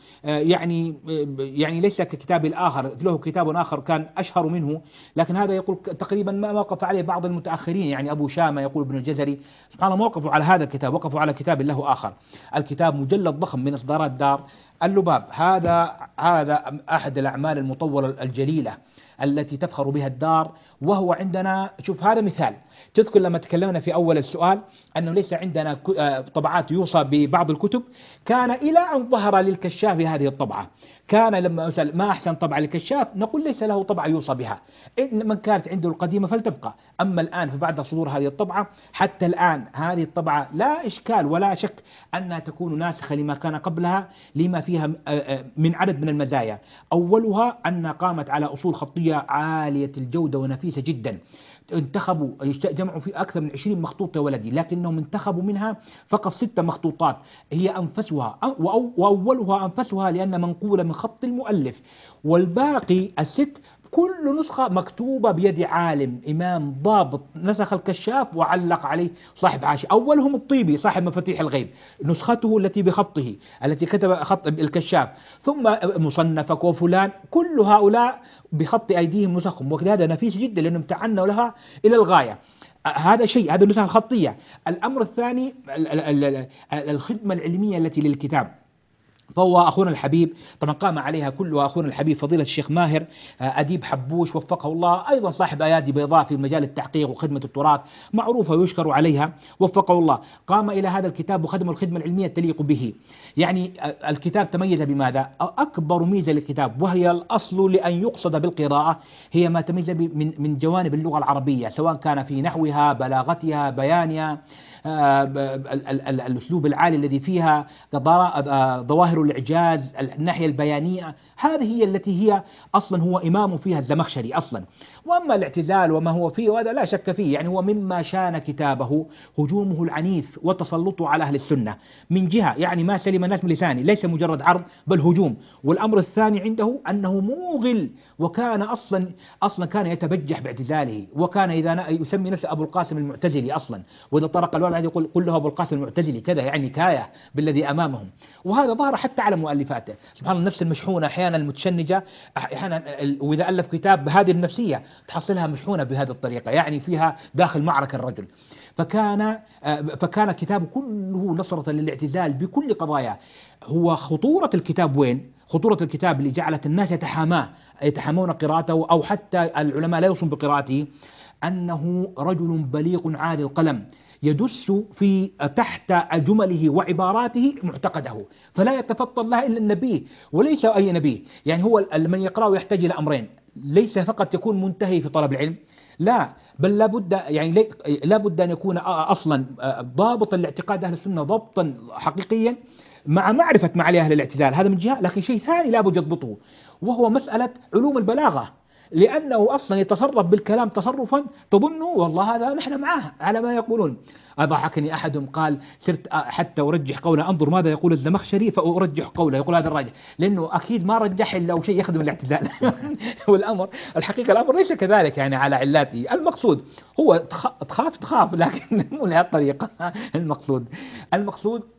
Speaker 3: يعني ليس ككتاب الآخر، له كتاب آخر كان أشهر منه، لكن هذا يقول تقريبا ما وقف عليه بعض المتأخرين، يعني أبو شامة يقول ابن الجزري سبحان الله، وقفوا على هذا الكتاب، وقفوا على كتاب له آخر. الكتاب مجلد ضخم من إصدارات دار اللباب. هذا أحد الأعمال المطولة الجليلة التي تفخر بها الدار. وهو عندنا، شوف هذا مثال، تذكر لما تكلمنا في أول السؤال أنه ليس عندنا طبعات يوصى ببعض الكتب، كان إلى أن ظهر للكشاف هذه الطبعة. كان لما أسأل ما أحسن طبعة للكشاف نقول ليس له طبعة يوصى بها، إن من كانت عنده القديمة فلتبقى. أما الآن فبعد صدور هذه الطبعة حتى الآن هذه الطبعة لا إشكال ولا شك أنها تكون ناسخة لما كان قبلها، لما فيها من عدد من المزايا. أولها أن قامت على أصول خطية عالية الجودة ونفيسة جدا. انتخبوا جمعوا في أكثر من 20 مخطوط يا ولدي، لكنهم انتخبوا منها فقط 6 مخطوطات هي أنفسها، وأولها أنفسها لأن منقولة من خط المؤلف، والباقي ال6 كل نسخة مكتوبة بيد عالم إمام ضابط، نسخ الكشاف وعلق عليه صاحب حاشية. أولهم الطيبي صاحب مفاتيح الغيب، نسخته التي بخطه التي كتب خط الكشاف، ثم مصنفك وفلان، كل هؤلاء بخط أيديهم نسخهم، وهذا نفيس جدا لأنهم تعنوا لها إلى الغاية. هذا شيء، هذا النسخة الخطية. الأمر الثاني الخدمة العلمية التي للكتاب، فهو أخونا الحبيب طبعا قام عليها كلها أخونا الحبيب فضيلة الشيخ ماهر أديب حبوش وفقه الله، أيضا صاحب أيادي بيضاء في مجال التحقيق وخدمة التراث، معروفة ويشكر عليها وفقه الله. قام إلى هذا الكتاب وخدم الخدمة العلمية تليق به. يعني الكتاب تميز بماذا؟ أكبر ميزة للكتاب وهي الأصل لأن يقصد بالقراءة هي ما تميز من جوانب اللغة العربية، سواء كان في نحوها، بلاغتها، بيانها، الأسلوب العالي الذي فيها، ظواهر الإعجاز، الناحية البيانية، هذه هي التي هي أصلا هو إمام فيها الزمخشري أصلا. وأما الاعتزال وما هو فيه وهذا لا شك فيه، يعني هو مما شان كتابه هجومه العنيف وتسلطه على أهل السنة من جهة، يعني ما سلم الناس من لسانه، ليس مجرد عرض بل هجوم. والأمر الثاني عنده أنه موغل، وكان أصلا كان يتبجح باعتزاله، وكان إذا يسمي نفسه أبو القاسم المعتزلي أصلا، وإذا طرق الوالد يقول قل له أبو القاسم المعتزلي كذا، يعني كاية بالذي أمامهم. وهذا ظهر حتى على مؤلفاته سبحان الله، النفس المشحونة أحيانا المتشنجة أحيانا، وإذا ألف كتاب بهذه النفسية تحصلها مشحونة بهذه الطريقة، يعني فيها داخل معركة الرجل. فكان كتابه كله نصرة للاعتزال بكل قضاياه. هو خطورة الكتاب وين؟ خطورة الكتاب اللي جعلت الناس يتحامون قراءته، أو حتى العلماء لا يوصون بقراءته، أنه رجل بليغ عالي القلم يدس في تحت جمله وعباراته معتقده، فلا يتفطن لها إلا النبي وليس أي نبي. يعني هو من يقرأه يحتاج إلى أمرين، ليس فقط يكون منتهي في طلب العلم، لا بل لابد أن يكون أصلا ضابطا لاعتقاد أهل السنة ضبطا حقيقيا، مع معرفة معالي أهل الاعتزال، هذا من جهة. لكن شيء ثاني لابد يضبطه، وهو مسألة علوم البلاغة، لأنه أصلا يتصرف بالكلام تصرفا تظنه والله هذا نحن معاه على ما يقولون. أضحكني أحدهم قال صرت حتى أرجح قوله، أنظر ماذا يقول الزمخشري فأرجح قوله، يقول هذا الراجح، لأنه أكيد ما رجح إلا شيء يخدم الاعتزال. والأمر الحقيقة الأمر ليس كذلك، يعني على علاته. المقصود هو تخاف لكن مو لهالطريقة. المقصود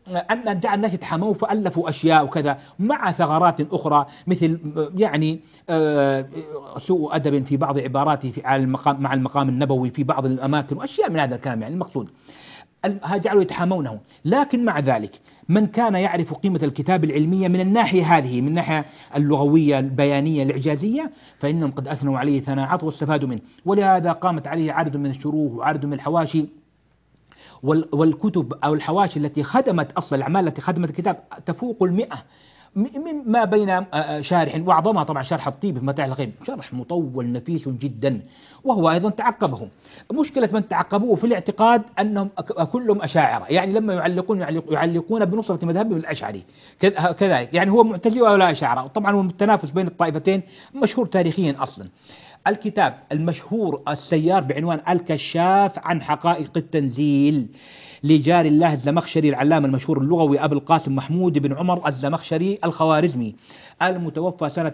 Speaker 3: أن جعل الناس يتحامون فألفوا أشياء وكذا مع ثغرات أخرى مثل يعني سوء أدب في بعض عباراته على المقام مع المقام النبوي في بعض الأماكن وأشياء من هذا الكلام. يعني المقصود جعلوا يتحامونه. لكن مع ذلك من كان يعرف قيمة الكتاب العلمية من الناحية هذه، من الناحية اللغوية البيانية الإعجازية، فإنهم قد أثنوا عليه ثناءات واستفادوا منه. ولهذا قامت عليه عدد من الشروح وعدد من الحواشي والكتب أو الحواشي التي خدمت أصل الأعمال التي خدمت الكتاب تفوق 100 ما بين شارح، وأعظمها طبعا شرح الطيب في متاع الغيب، شرح مطول نفيس جدا، وهو أيضا تعقبه. مشكلة من تعقبوه في الاعتقاد أنهم كلهم أشاعرة، يعني لما يعلقون بنصرة مذهبهم الأشعري كذلك، يعني هو معتزلي ولا أشاعرة. طبعا هو التنافس بين الطائفتين مشهور تاريخيا أصلا. الكتاب المشهور السيار بعنوان الكشاف عن حقائق التنزيل لجار الله الزمخشري العلامة المشهور اللغوي أبو القاسم محمود بن عمر الزمخشري الخوارزمي المتوفى سنة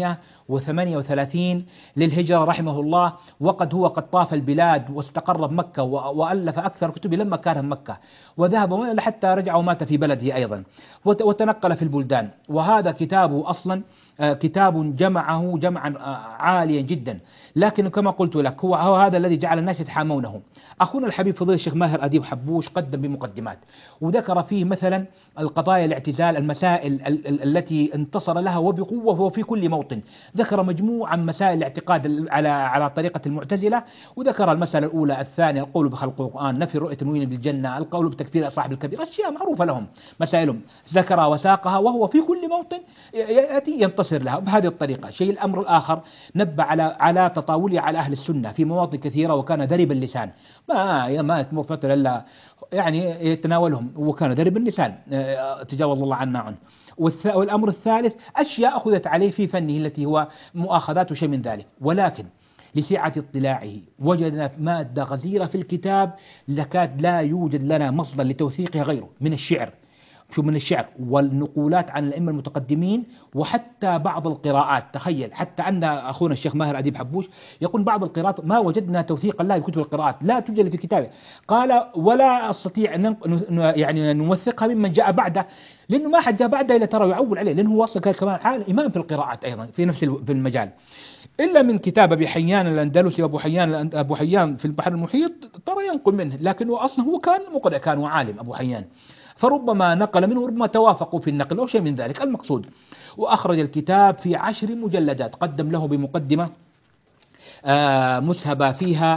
Speaker 3: 538 للهجرة رحمه الله، وقد هو قد طاف البلاد واستقر بمكة وألف أكثر كتبه لما كان بمكة، وذهب حتى رجع ومات في بلده أيضا، وتنقل في البلدان. وهذا كتابه أصلا كتاب جمعه جمعا عاليا جدا، لكن كما قلت لك هو هذا الذي جعل الناس يتحامونه. أخونا الحبيب فضيل الشيخ ماهر أديب حبوش قدم بمقدمات وذكر فيه مثلا القضايا الاعتزال، المسائل التي انتصر لها وبقوة وفي كل موطن. ذكر مجموعة من مسائل الاعتقاد على طريقة المعتزلة، وذكر المسألة الأولى الثانية القول بخلق القرآن، نفي رؤية المؤمنين بالجنة، القول بتكفير صاحب الكبير، أشياء معروفة لهم مسائلهم ذكرها وساقها، وهو في كل موطن يأتي ينتصر لها بهذه الطريقة. شيء الأمر الآخر نبه على تطاوله على أهل السنة في مواطن كثيرة، وكان ذرب اللسان، ما يتمر فترة إلا يعني يتناولهم، وكان ذرب اللسان تجاوز الله عنا عنه. والأمر الثالث أشياء أخذت عليه في فنه التي هو مؤاخذات وشيء من ذلك، ولكن لسعة اطلاعه وجدنا مادة غزيرة في الكتاب لكاد لا يوجد لنا مصدر لتوثيقها غيره من الشعر، من الشعر والنقولات عن الأئمة المتقدمين، وحتى بعض القراءات. تخيل حتى أن أخونا الشيخ ماهر أديب حبوش يقول بعض القراءات ما وجدنا توثيقا لها بكتب القراءات، لا توجد في كتابه. قال ولا أستطيع أن يعني نوثقها ممن جاء بعده، لأنه ما حد جاء بعده إلا ترى يعول عليه، لأنه هو أصلا كمان حال إمام في القراءات أيضا في نفس في المجال، إلا من كتاب أبي حيان الأندلسي وأبو حيان في البحر المحيط ترى ينقل منه، لكنه أصلا هو كان مقرئ، كان وعالم أبو حيان، فربما نقل منه وربما توافقوا في النقل أو شيء من ذلك المقصود. وأخرج الكتاب في 10 مجلدات، قدم له بمقدمة مسهبة فيها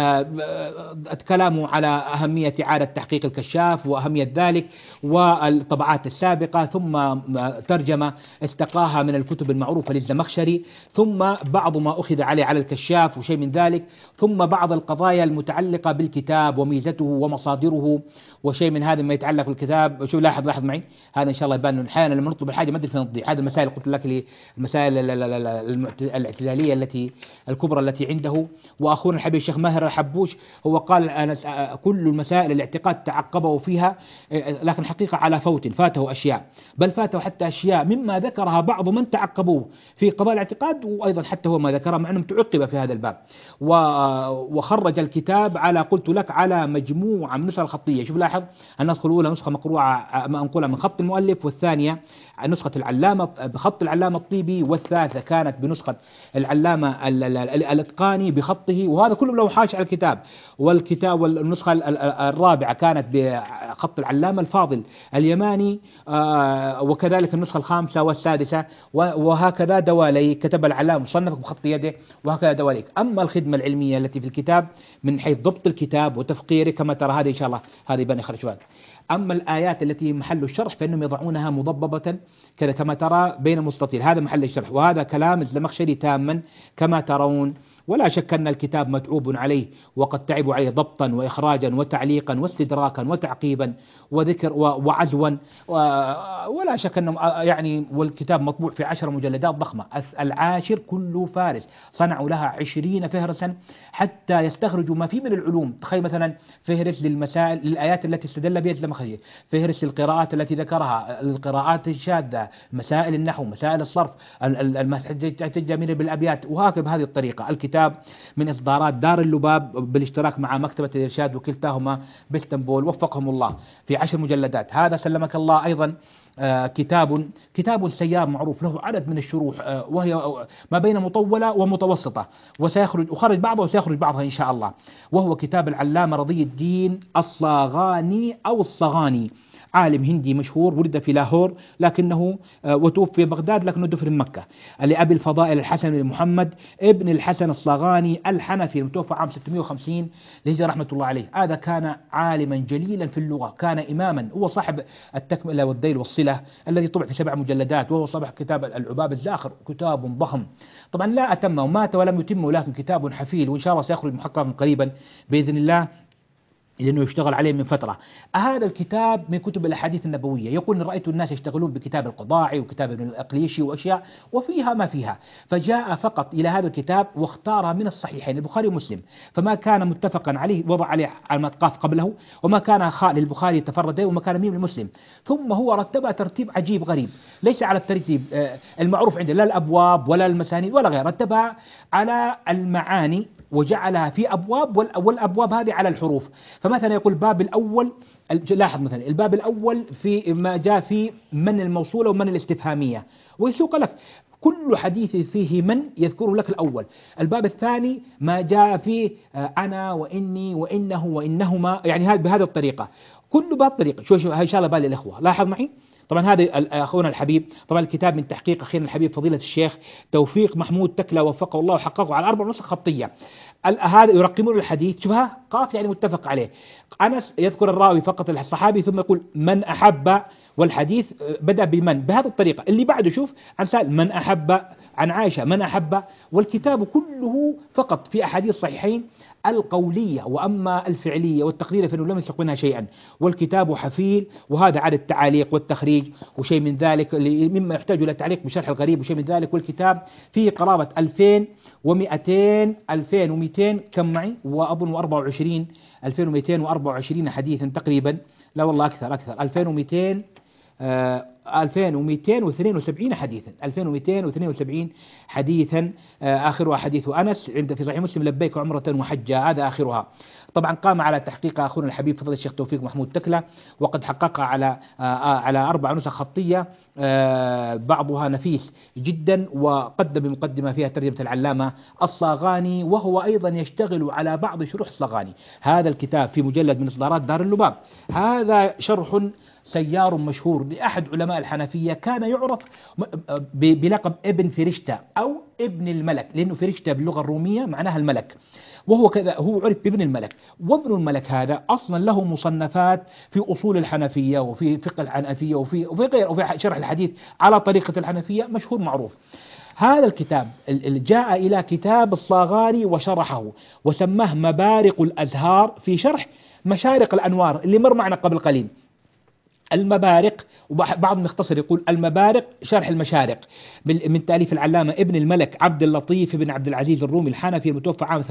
Speaker 3: كلامه على أهمية إعادة تحقيق الكشاف وأهمية ذلك والطبعات السابقة، ثم ترجمة استقاها من الكتب المعروفة للزمخشري، ثم بعض ما أخذ عليه على الكشاف وشيء من ذلك، ثم بعض القضايا المتعلقة بالكتاب وميزته ومصادره وشيء من هذا ما يتعلق بالكتاب. شو لاحظ معي هذا إن شاء الله يبان أحيانا لما نطلب الحاجة ما أدري فين نضيع. هذه المسائل قلت لك المسائل الاعتزالية الكبرى التي عنده. وأخونا الحبيب الشيخ ماهر الحبوش هو قال أنا كل المسائل الاعتقاد تعقبه فيها، لكن حقيقة على فاته أشياء، بل فاته حتى أشياء مما ذكرها بعض من تعقبوه في قضايا الاعتقاد، وأيضا حتى هو ما ذكره مع أنه تعقب في هذا الباب. وخرج الكتاب على قلت لك على مجموعة من النسخ الخطية. شوف لاحظ النسخة الأولى نسخة مقروعة منقولة من خط المؤلف، والثانية نسخة العلامة بخط العلامة الطيبي، والثالثة كانت بنسخة العلامة الاتقاني بخطه، وهذا كله له حاشية على الكتاب. والنسخة الرابعة كانت بخط العلامة الفاضل اليماني، وكذلك النسخة الخامسة والسادسة، وهكذا دوالي كتب العلامة مصنف بخط يده، وهكذا دواليك. أما الخدمة العلمية التي في الكتاب من حيث ضبط الكتاب وتفقيره كما ترى هذه إن شاء الله هذه يبان خرجوات. أما الآيات التي محل الشرح فإنهم يضعونها مضببة كذا كما ترى بين المستطيل، هذا محل الشرح، وهذا كلام الزمخشري تاما كما ترون. ولا شك أن الكتاب متعوب عليه، وقد تعبوا عليه ضبطا وإخراجا وتعليقا واستدراكا وتعقيبا وذكر وعزوا، ولا شك أنه يعني والكتاب مطبوع في 10 مجلدات ضخمة. العاشر كله فارس، صنعوا لها 20 فهرسا حتى يستخرجوا ما فيه من العلوم. تخيل مثلا فهرس للمسائل للآيات التي استدل بها الزمخشري، فهرس للقراءات التي ذكرها، القراءات مسائل النحو، مسائل الصرف، المحتج بالأبيات، وهكذا بهذه الطريقة. الكتاب كتاب من إصدارات دار اللباب بالاشتراك مع مكتبة الإرشاد وكلتاهما باسطنبول وفقهم الله في 10 مجلدات. هذا سلمك الله أيضا كتاب سيار معروف له عدد من الشروح، وهي ما بين مطولة ومتوسطة، وخرج بعضها وسيخرج بعضها إن شاء الله، وهو كتاب العلامة رضي الدين الصاغاني أو الصغاني، عالم هندي مشهور ولد في لاهور لكنه وتوفي بغداد لكنه دفن مكة، لأبي الفضائل الحسن بن محمد ابن الحسن الصاغاني الحنفي المتوفى عام 650 للهجرة رحمة الله عليه. هذا كان عالما جليلا في اللغة، كان إماما، هو صاحب التكملة والذيل والصلة الذي طبع في 7 مجلدات، وهو صاحب كتاب العباب الزاخر، كتاب ضخم طبعا لا أتمه ومات ولم يتمه، لكن كتاب حفيل وإن شاء الله سيخرج محققا قريبا بإذن الله لأنه يشتغل عليه من فترة. هذا الكتاب من كتب الأحاديث النبوية، يقول رأيت الناس يشتغلون بكتاب القضاعي وكتاب ابن الأقليشي وأشياء وفيها ما فيها، فجاء فقط إلى هذا الكتاب واختار من الصحيحين البخاري ومسلم، فما كان متفقا عليه وضع عليه المطقاف قبله، وما كان خاء للبخاري تفرد وما كان ميم للمسلم، ثم هو رتبها ترتيب عجيب غريب ليس على الترتيب المعروف عنده، لا الأبواب ولا المسانيد ولا غير، رتبها على المعاني وجعلها في أبواب، والأبواب هذه على الحروف. فمثلا يقول الباب الأول، لاحظ مثلا الباب الأول في ما جاء في من الموصولة ومن الاستفهامية، ويسوق لك كل حديث فيه من يذكره لك الأول. الباب الثاني ما جاء فيه أنا وإني وإنه وإنهما، يعني بهذه الطريقة، كل بهذه الطريقة. شو إن شاء الله بالي الإخوة لاحظ معي. طبعا هذا أخونا الحبيب، طبعا الكتاب من تحقيق أخينا الحبيب فضيلة الشيخ توفيق محمود تكلة وفقه الله وحققه على 4 نسخ خطية. هذا يرقمون الحديث، شوفها قاف يعني متفق عليه. أنس يذكر الراوي فقط الصحابي ثم يقول من أحب، والحديث بدأ بمن بهذه الطريقة. اللي بعده شوف عن سالم من أحب، عن عائشة من أحب، والكتاب كله فقط في أحاديث صحيحين القولية، وأما الفعلية والتقرير فإنه لم يسبق منها شيئا، والكتاب حفيل، وهذا عدد التعاليق والتخريج وشيء من ذلك مما يحتاج إلى تعليق بشرح الغريب وشيء من ذلك. والكتاب فيه قرابة 2200 كم معي، وأظن 2224 حديثا تقريبا، لا والله أكثر 2272 حديثا، 2272 حديثا، آخرها حديث أنس عند في صحيح مسلم لبيك عمرة وحجة، هذا آخرها. طبعا قام على تحقيق أخونا الحبيب فضل الشيخ توفيق محمود تكلة، وقد حققها على 4 نسخ خطية، بعضها نفيس جدا، وقدم بمقدمة فيها ترجمة العلامة الصاغاني، وهو أيضا يشتغل على بعض شروح الصاغاني. هذا الكتاب في مجلد من إصدارات دار اللباب، هذا شرح سيار مشهور لأحد علماء الحنفية، كان يعرف بلقب ابن فرشتة أو ابن الملك، لأنه فرشتة باللغة الرومية معناها الملك، وهو كذا هو عرف بابن الملك. وابن الملك هذا أصلا له مصنفات في أصول الحنفية وفي فقه الحنفية وفي غير وفي شرح الحديث على طريقة الحنفية، مشهور معروف. هذا الكتاب جاء إلى كتاب الصاغاني وشرحه وسماه مبارق الأزهار في شرح مشارق الأنوار اللي مر معنا قبل قليل. المبارق، وبعض مختصر يقول المبارق شرح المشارق، من تأليف العلامة ابن الملك عبد اللطيف بن عبد العزيز الرومي الحنفي المتوفى عام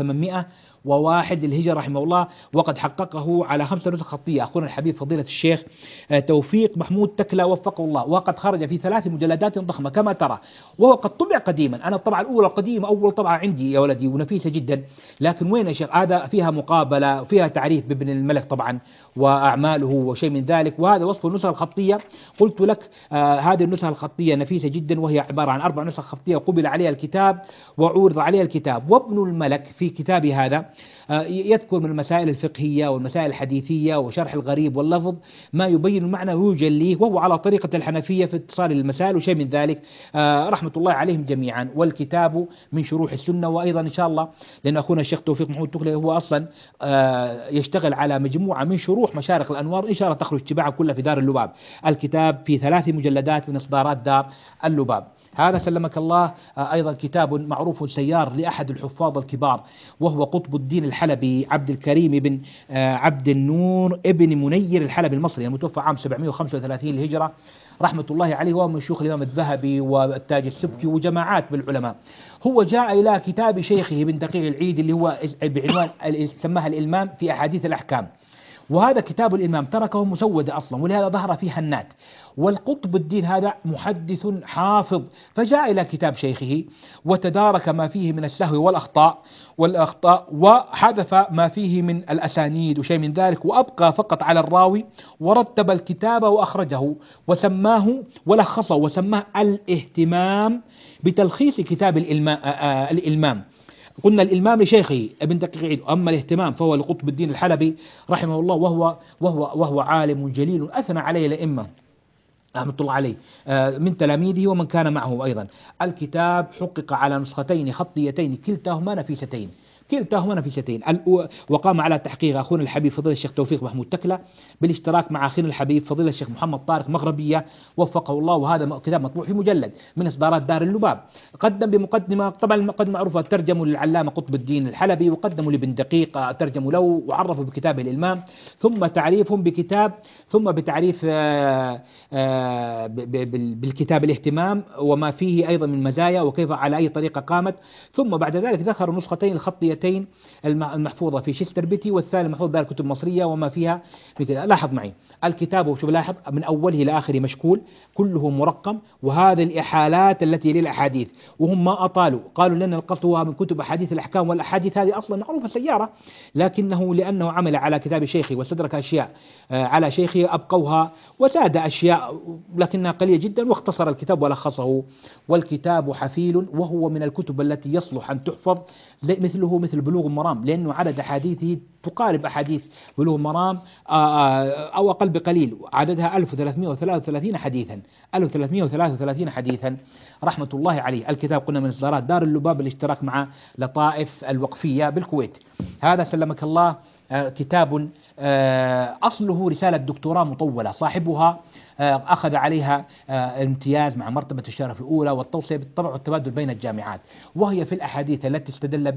Speaker 3: 801 للهجرة رحمه الله، وقد حققه على 5 نسخ خطية أخونا الحبيب فضيلة الشيخ توفيق محمود تكلة وفقه الله، وقد خرج في 3 مجلدات ضخمة كما ترى، وهو قد طبع قديما. أنا الطبعة الأولى قديمة، أول طبعة عندي يا ولدي ونفيسة جدا، لكن وين يا شيخ هذا فيها مقابلة وفيها تعريف بابن الملك طبعا وأعماله وشيء من ذلك، وهذا وصف النسخة الخطية. قلت لك هذه النسخة الخطية نفيسة جدا، وهي عبارة عن 4 نسخ خطية قبل عليها الكتاب وعورض عليها الكتاب. وابن الملك في كتابه هذا يذكر من المسائل الفقهية والمسائل الحديثية وشرح الغريب واللفظ ما يبين المعنى ويجليه، وهو على طريقة الحنفية في اتصال المسائل وشيء من ذلك، رحمة الله عليهم جميعا. والكتاب من شروح السنة، وأيضا إن شاء الله لأن أخونا الشيخ توفيق محمود تكلة هو أصلا يشتغل على مجموعة من شروح مشارق الأنوار، إن شاء الله تخرج تباعها كلها في دار اللباب. الكتاب في 3 مجلدات من إصدارات دار اللباب. هذا سلمك الله أيضا كتاب معروف سيار لأحد الحفاظ الكبار، وهو قطب الدين الحلبي عبد الكريم بن عبد النور ابن منير الحلبي المصري المتوفى عام 735 للهجرة رحمة الله عليه، وهو من شيوخ الإمام الذهبي والتاج السبكي وجماعات بالعلماء. هو جاء إلى كتاب شيخه بن دقيق العيد اللي هو بعنوان سماها الإلمام في أحاديث الأحكام، وهذا كتاب الإمام تركه مسودة أصلا، ولهذا ظهر فيه هنات. والقطب الدين هذا محدث حافظ، فجاء إلى كتاب شيخه وتدارك ما فيه من السهو والأخطاء وحذف ما فيه من الأسانيد وشيء من ذلك، وأبقى فقط على الراوي، ورتب الكتاب وأخرجه وسماه ولخصه وسماه الاهتمام بتلخيص كتاب الإلمام. قلنا الإلمام لشيخه ابن دقيق العيد، أما الاهتمام فهو لقطب الدين الحلبي رحمه الله، وهو عالم جليل أثنى عليه الأئمة رحمة الله عليه من تلاميذه ومن كان معه أيضا. الكتاب حقق على نسختين خطيتين كلتاهما نفيستين، وقام على تحقيق أخونا الحبيب فضيلة الشيخ توفيق محمود تكلة بالاشتراك مع أخينا الحبيب فضيلة الشيخ محمد طارق مغربية وفقه الله. وهذا كتاب مطبوع في مجلد من إصدارات دار اللباب. قدم بمقدمة، طبعا المقدمة معروفة، ترجموا للعلامة قطب الدين الحلبي، وقدموا لابن دقيق ترجموا له وعرفوا بكتابه الإلمام، ثم تعريفهم بكتاب، ثم بتعريف بالكتاب الاهتمام وما فيه أيضا من مزايا وكيف على أي طريقة قامت. ثم بعد ذلك ذكروا نسختين الخطيتين المحفوظة في شستر بيتي، والثاني محفوظ دار الكتب المصرية وما فيها بكذا. لاحظ معي الكتاب، وشوف لاحظ من أوله إلى آخره مشكول، كله مرقم، وهذه الإحالات التي للأحاديث، وهم ما أطالوا، قالوا لأن القصد هو من كتب أحاديث الأحكام، والأحاديث هذه أصلا معروفة سيارة، لكنه لأنه عمل على كتاب شيخه واستدرك أشياء على شيخه أبقوها، وزاد أشياء لكنها قليلة جدا، واختصر الكتاب ولخصه. والكتاب حفيل، وهو من الكتب التي يصلح أن تحفظ مثله مثل بلوغ المرام، لأنه عدد أحاديثه تقارب أحاديث بلوغ المرام أو أقل بقليل، عددها 1333 حديثا، 1333 حديثا رحمة الله عليه. الكتاب قلنا من إصدارات دار اللباب بالاشتراك مع لطائف الوقفية بالكويت. هذا سلمك الله كتاب أصله رسالة دكتوراه مطولة، صاحبها أخذ عليها امتياز مع مرتبة الشرف الأولى والتوصية بالطبع والتبادل بين الجامعات، وهي في الأحاديث التي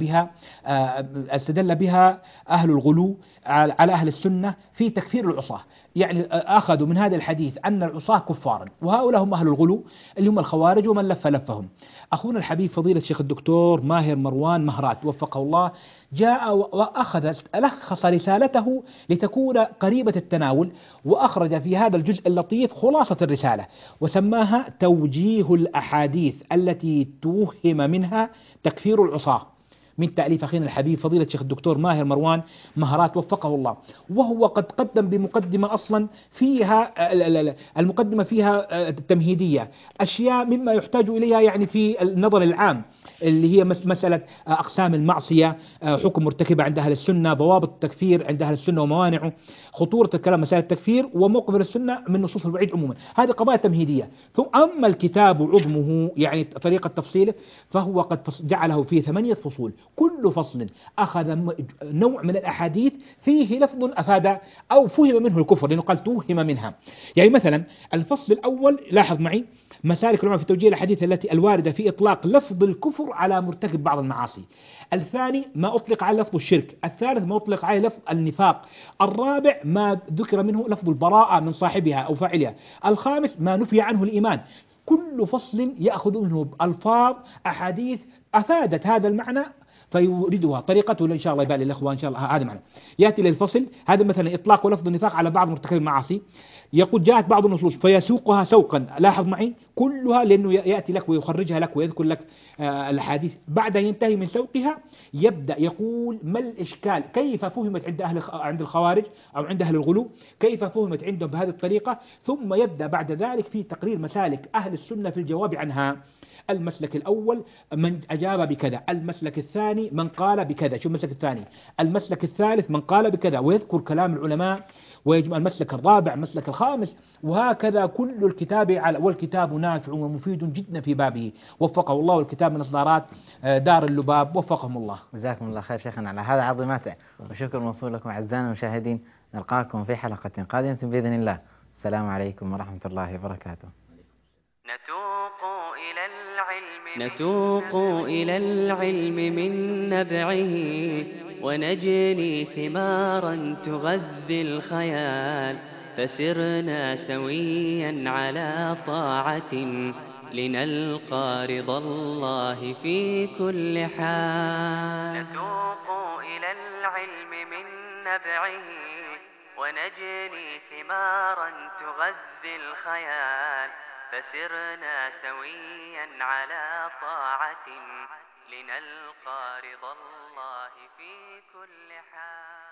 Speaker 3: استدل بها أهل الغلو على أهل السنة في تكفير العصاة. يعني أخذوا من هذا الحديث أن العصاة كفارا، وهؤلاء هم أهل الغلو اللي هم الخوارج ومن لفهم. أخونا الحبيب فضيلة الشيخ الدكتور ماهر مروان مهرات وفقه الله جاء وأخذ لخص رسالته لتكون قريبة التناول، وأخرج في هذا الجزء اللطيف خلاصة الرسالة، وسماها توجيه الأحاديث التي توهم منها تكفير العصاة، من تأليف أخينا الحبيب فضيلة الشيخ الدكتور ماهر مروان مهرات وفقه الله. وهو قد قدم بمقدمة أصلا فيها المقدمة فيها تمهيدية، أشياء مما يحتاج إليها يعني في النظر العام، اللي هي مسألة أقسام المعصية، حكم مرتكبة عند أهل السنة، ضوابط التكفير عند أهل السنة وموانعه، خطورة الكلام مسائل التكفير، وموقف السنة من نصوص الوعيد عموما. هذه قضايا تمهيدية. ثم أما الكتاب عظمه يعني طريقة تفصيله، فهو قد جعله في 8 فصول، كل فصل أخذ نوع من الأحاديث فيه لفظ أفاد أو فهم منه الكفر، لأنه قال توهم منها. يعني مثلا الفصل الأول لاحظ معي مسالك العلماء في توجيه الأحاديث التي الواردة في إطلاق لفظ الكفر على مرتكب بعض المعاصي. الثاني ما أطلق على لفظ الشرك. الثالث ما أطلق على لفظ النفاق. الرابع ما ذكر منه لفظ البراءة من صاحبها أو فاعلها. الخامس ما نفي عنه الإيمان. كل فصل يأخذ منه ألفاظ أحاديث أفادت هذا المعنى فيريدها طريقته، إن شاء الله يبالي الأخوة إن شاء الله هذا معنى. يأتي للفصل هذا مثلا إطلاق ولفظ النفاق على بعض مرتكب المعاصي، يقول جاءت بعض النصوص فيسوقها سوقا، لاحظ معي كلها، لأنه يأتي لك ويخرجها لك ويذكر لك الحديث. بعد ينتهي من سوقها يبدأ يقول ما الإشكال، كيف فهمت عند الخوارج أو عند أهل الغلو، كيف فهمت عندهم بهذه الطريقة. ثم يبدأ بعد ذلك في تقرير مسالك أهل السنة في الجواب عنها. المسلك الأول من أجاب بكذا، المسلك الثاني من قال بكذا، شو المسلك الثاني، المسلك الثالث من قال بكذا، ويذكر كلام العلماء، ويجمع المسلك الرابع، المسلك الخامس، وهكذا كل الكتاب والكتاب نافع ومفيد جدا في بابه وفقه الله. والكتاب من إصدارات دار اللباب وفقهم الله.
Speaker 2: جزاكم الله خير شيخنا على هذا عظيماته، وشكر موصول لكم أعزائنا المشاهدين. نلقاكم في حلقة قادمة بإذن الله. السلام عليكم ورحمة الله وبركاته.
Speaker 1: نتوق إلى العلم من نبعه، ونجني ثمارا تغذي الخيال، فسرنا سويا على طاعة لنلقى رضا الله في كل حال. نتوق إلى العلم من نبعه ونجني ثمارا تغذي الخيال فسرنا سويا على طاعة لنلقى رضا الله في كل حال.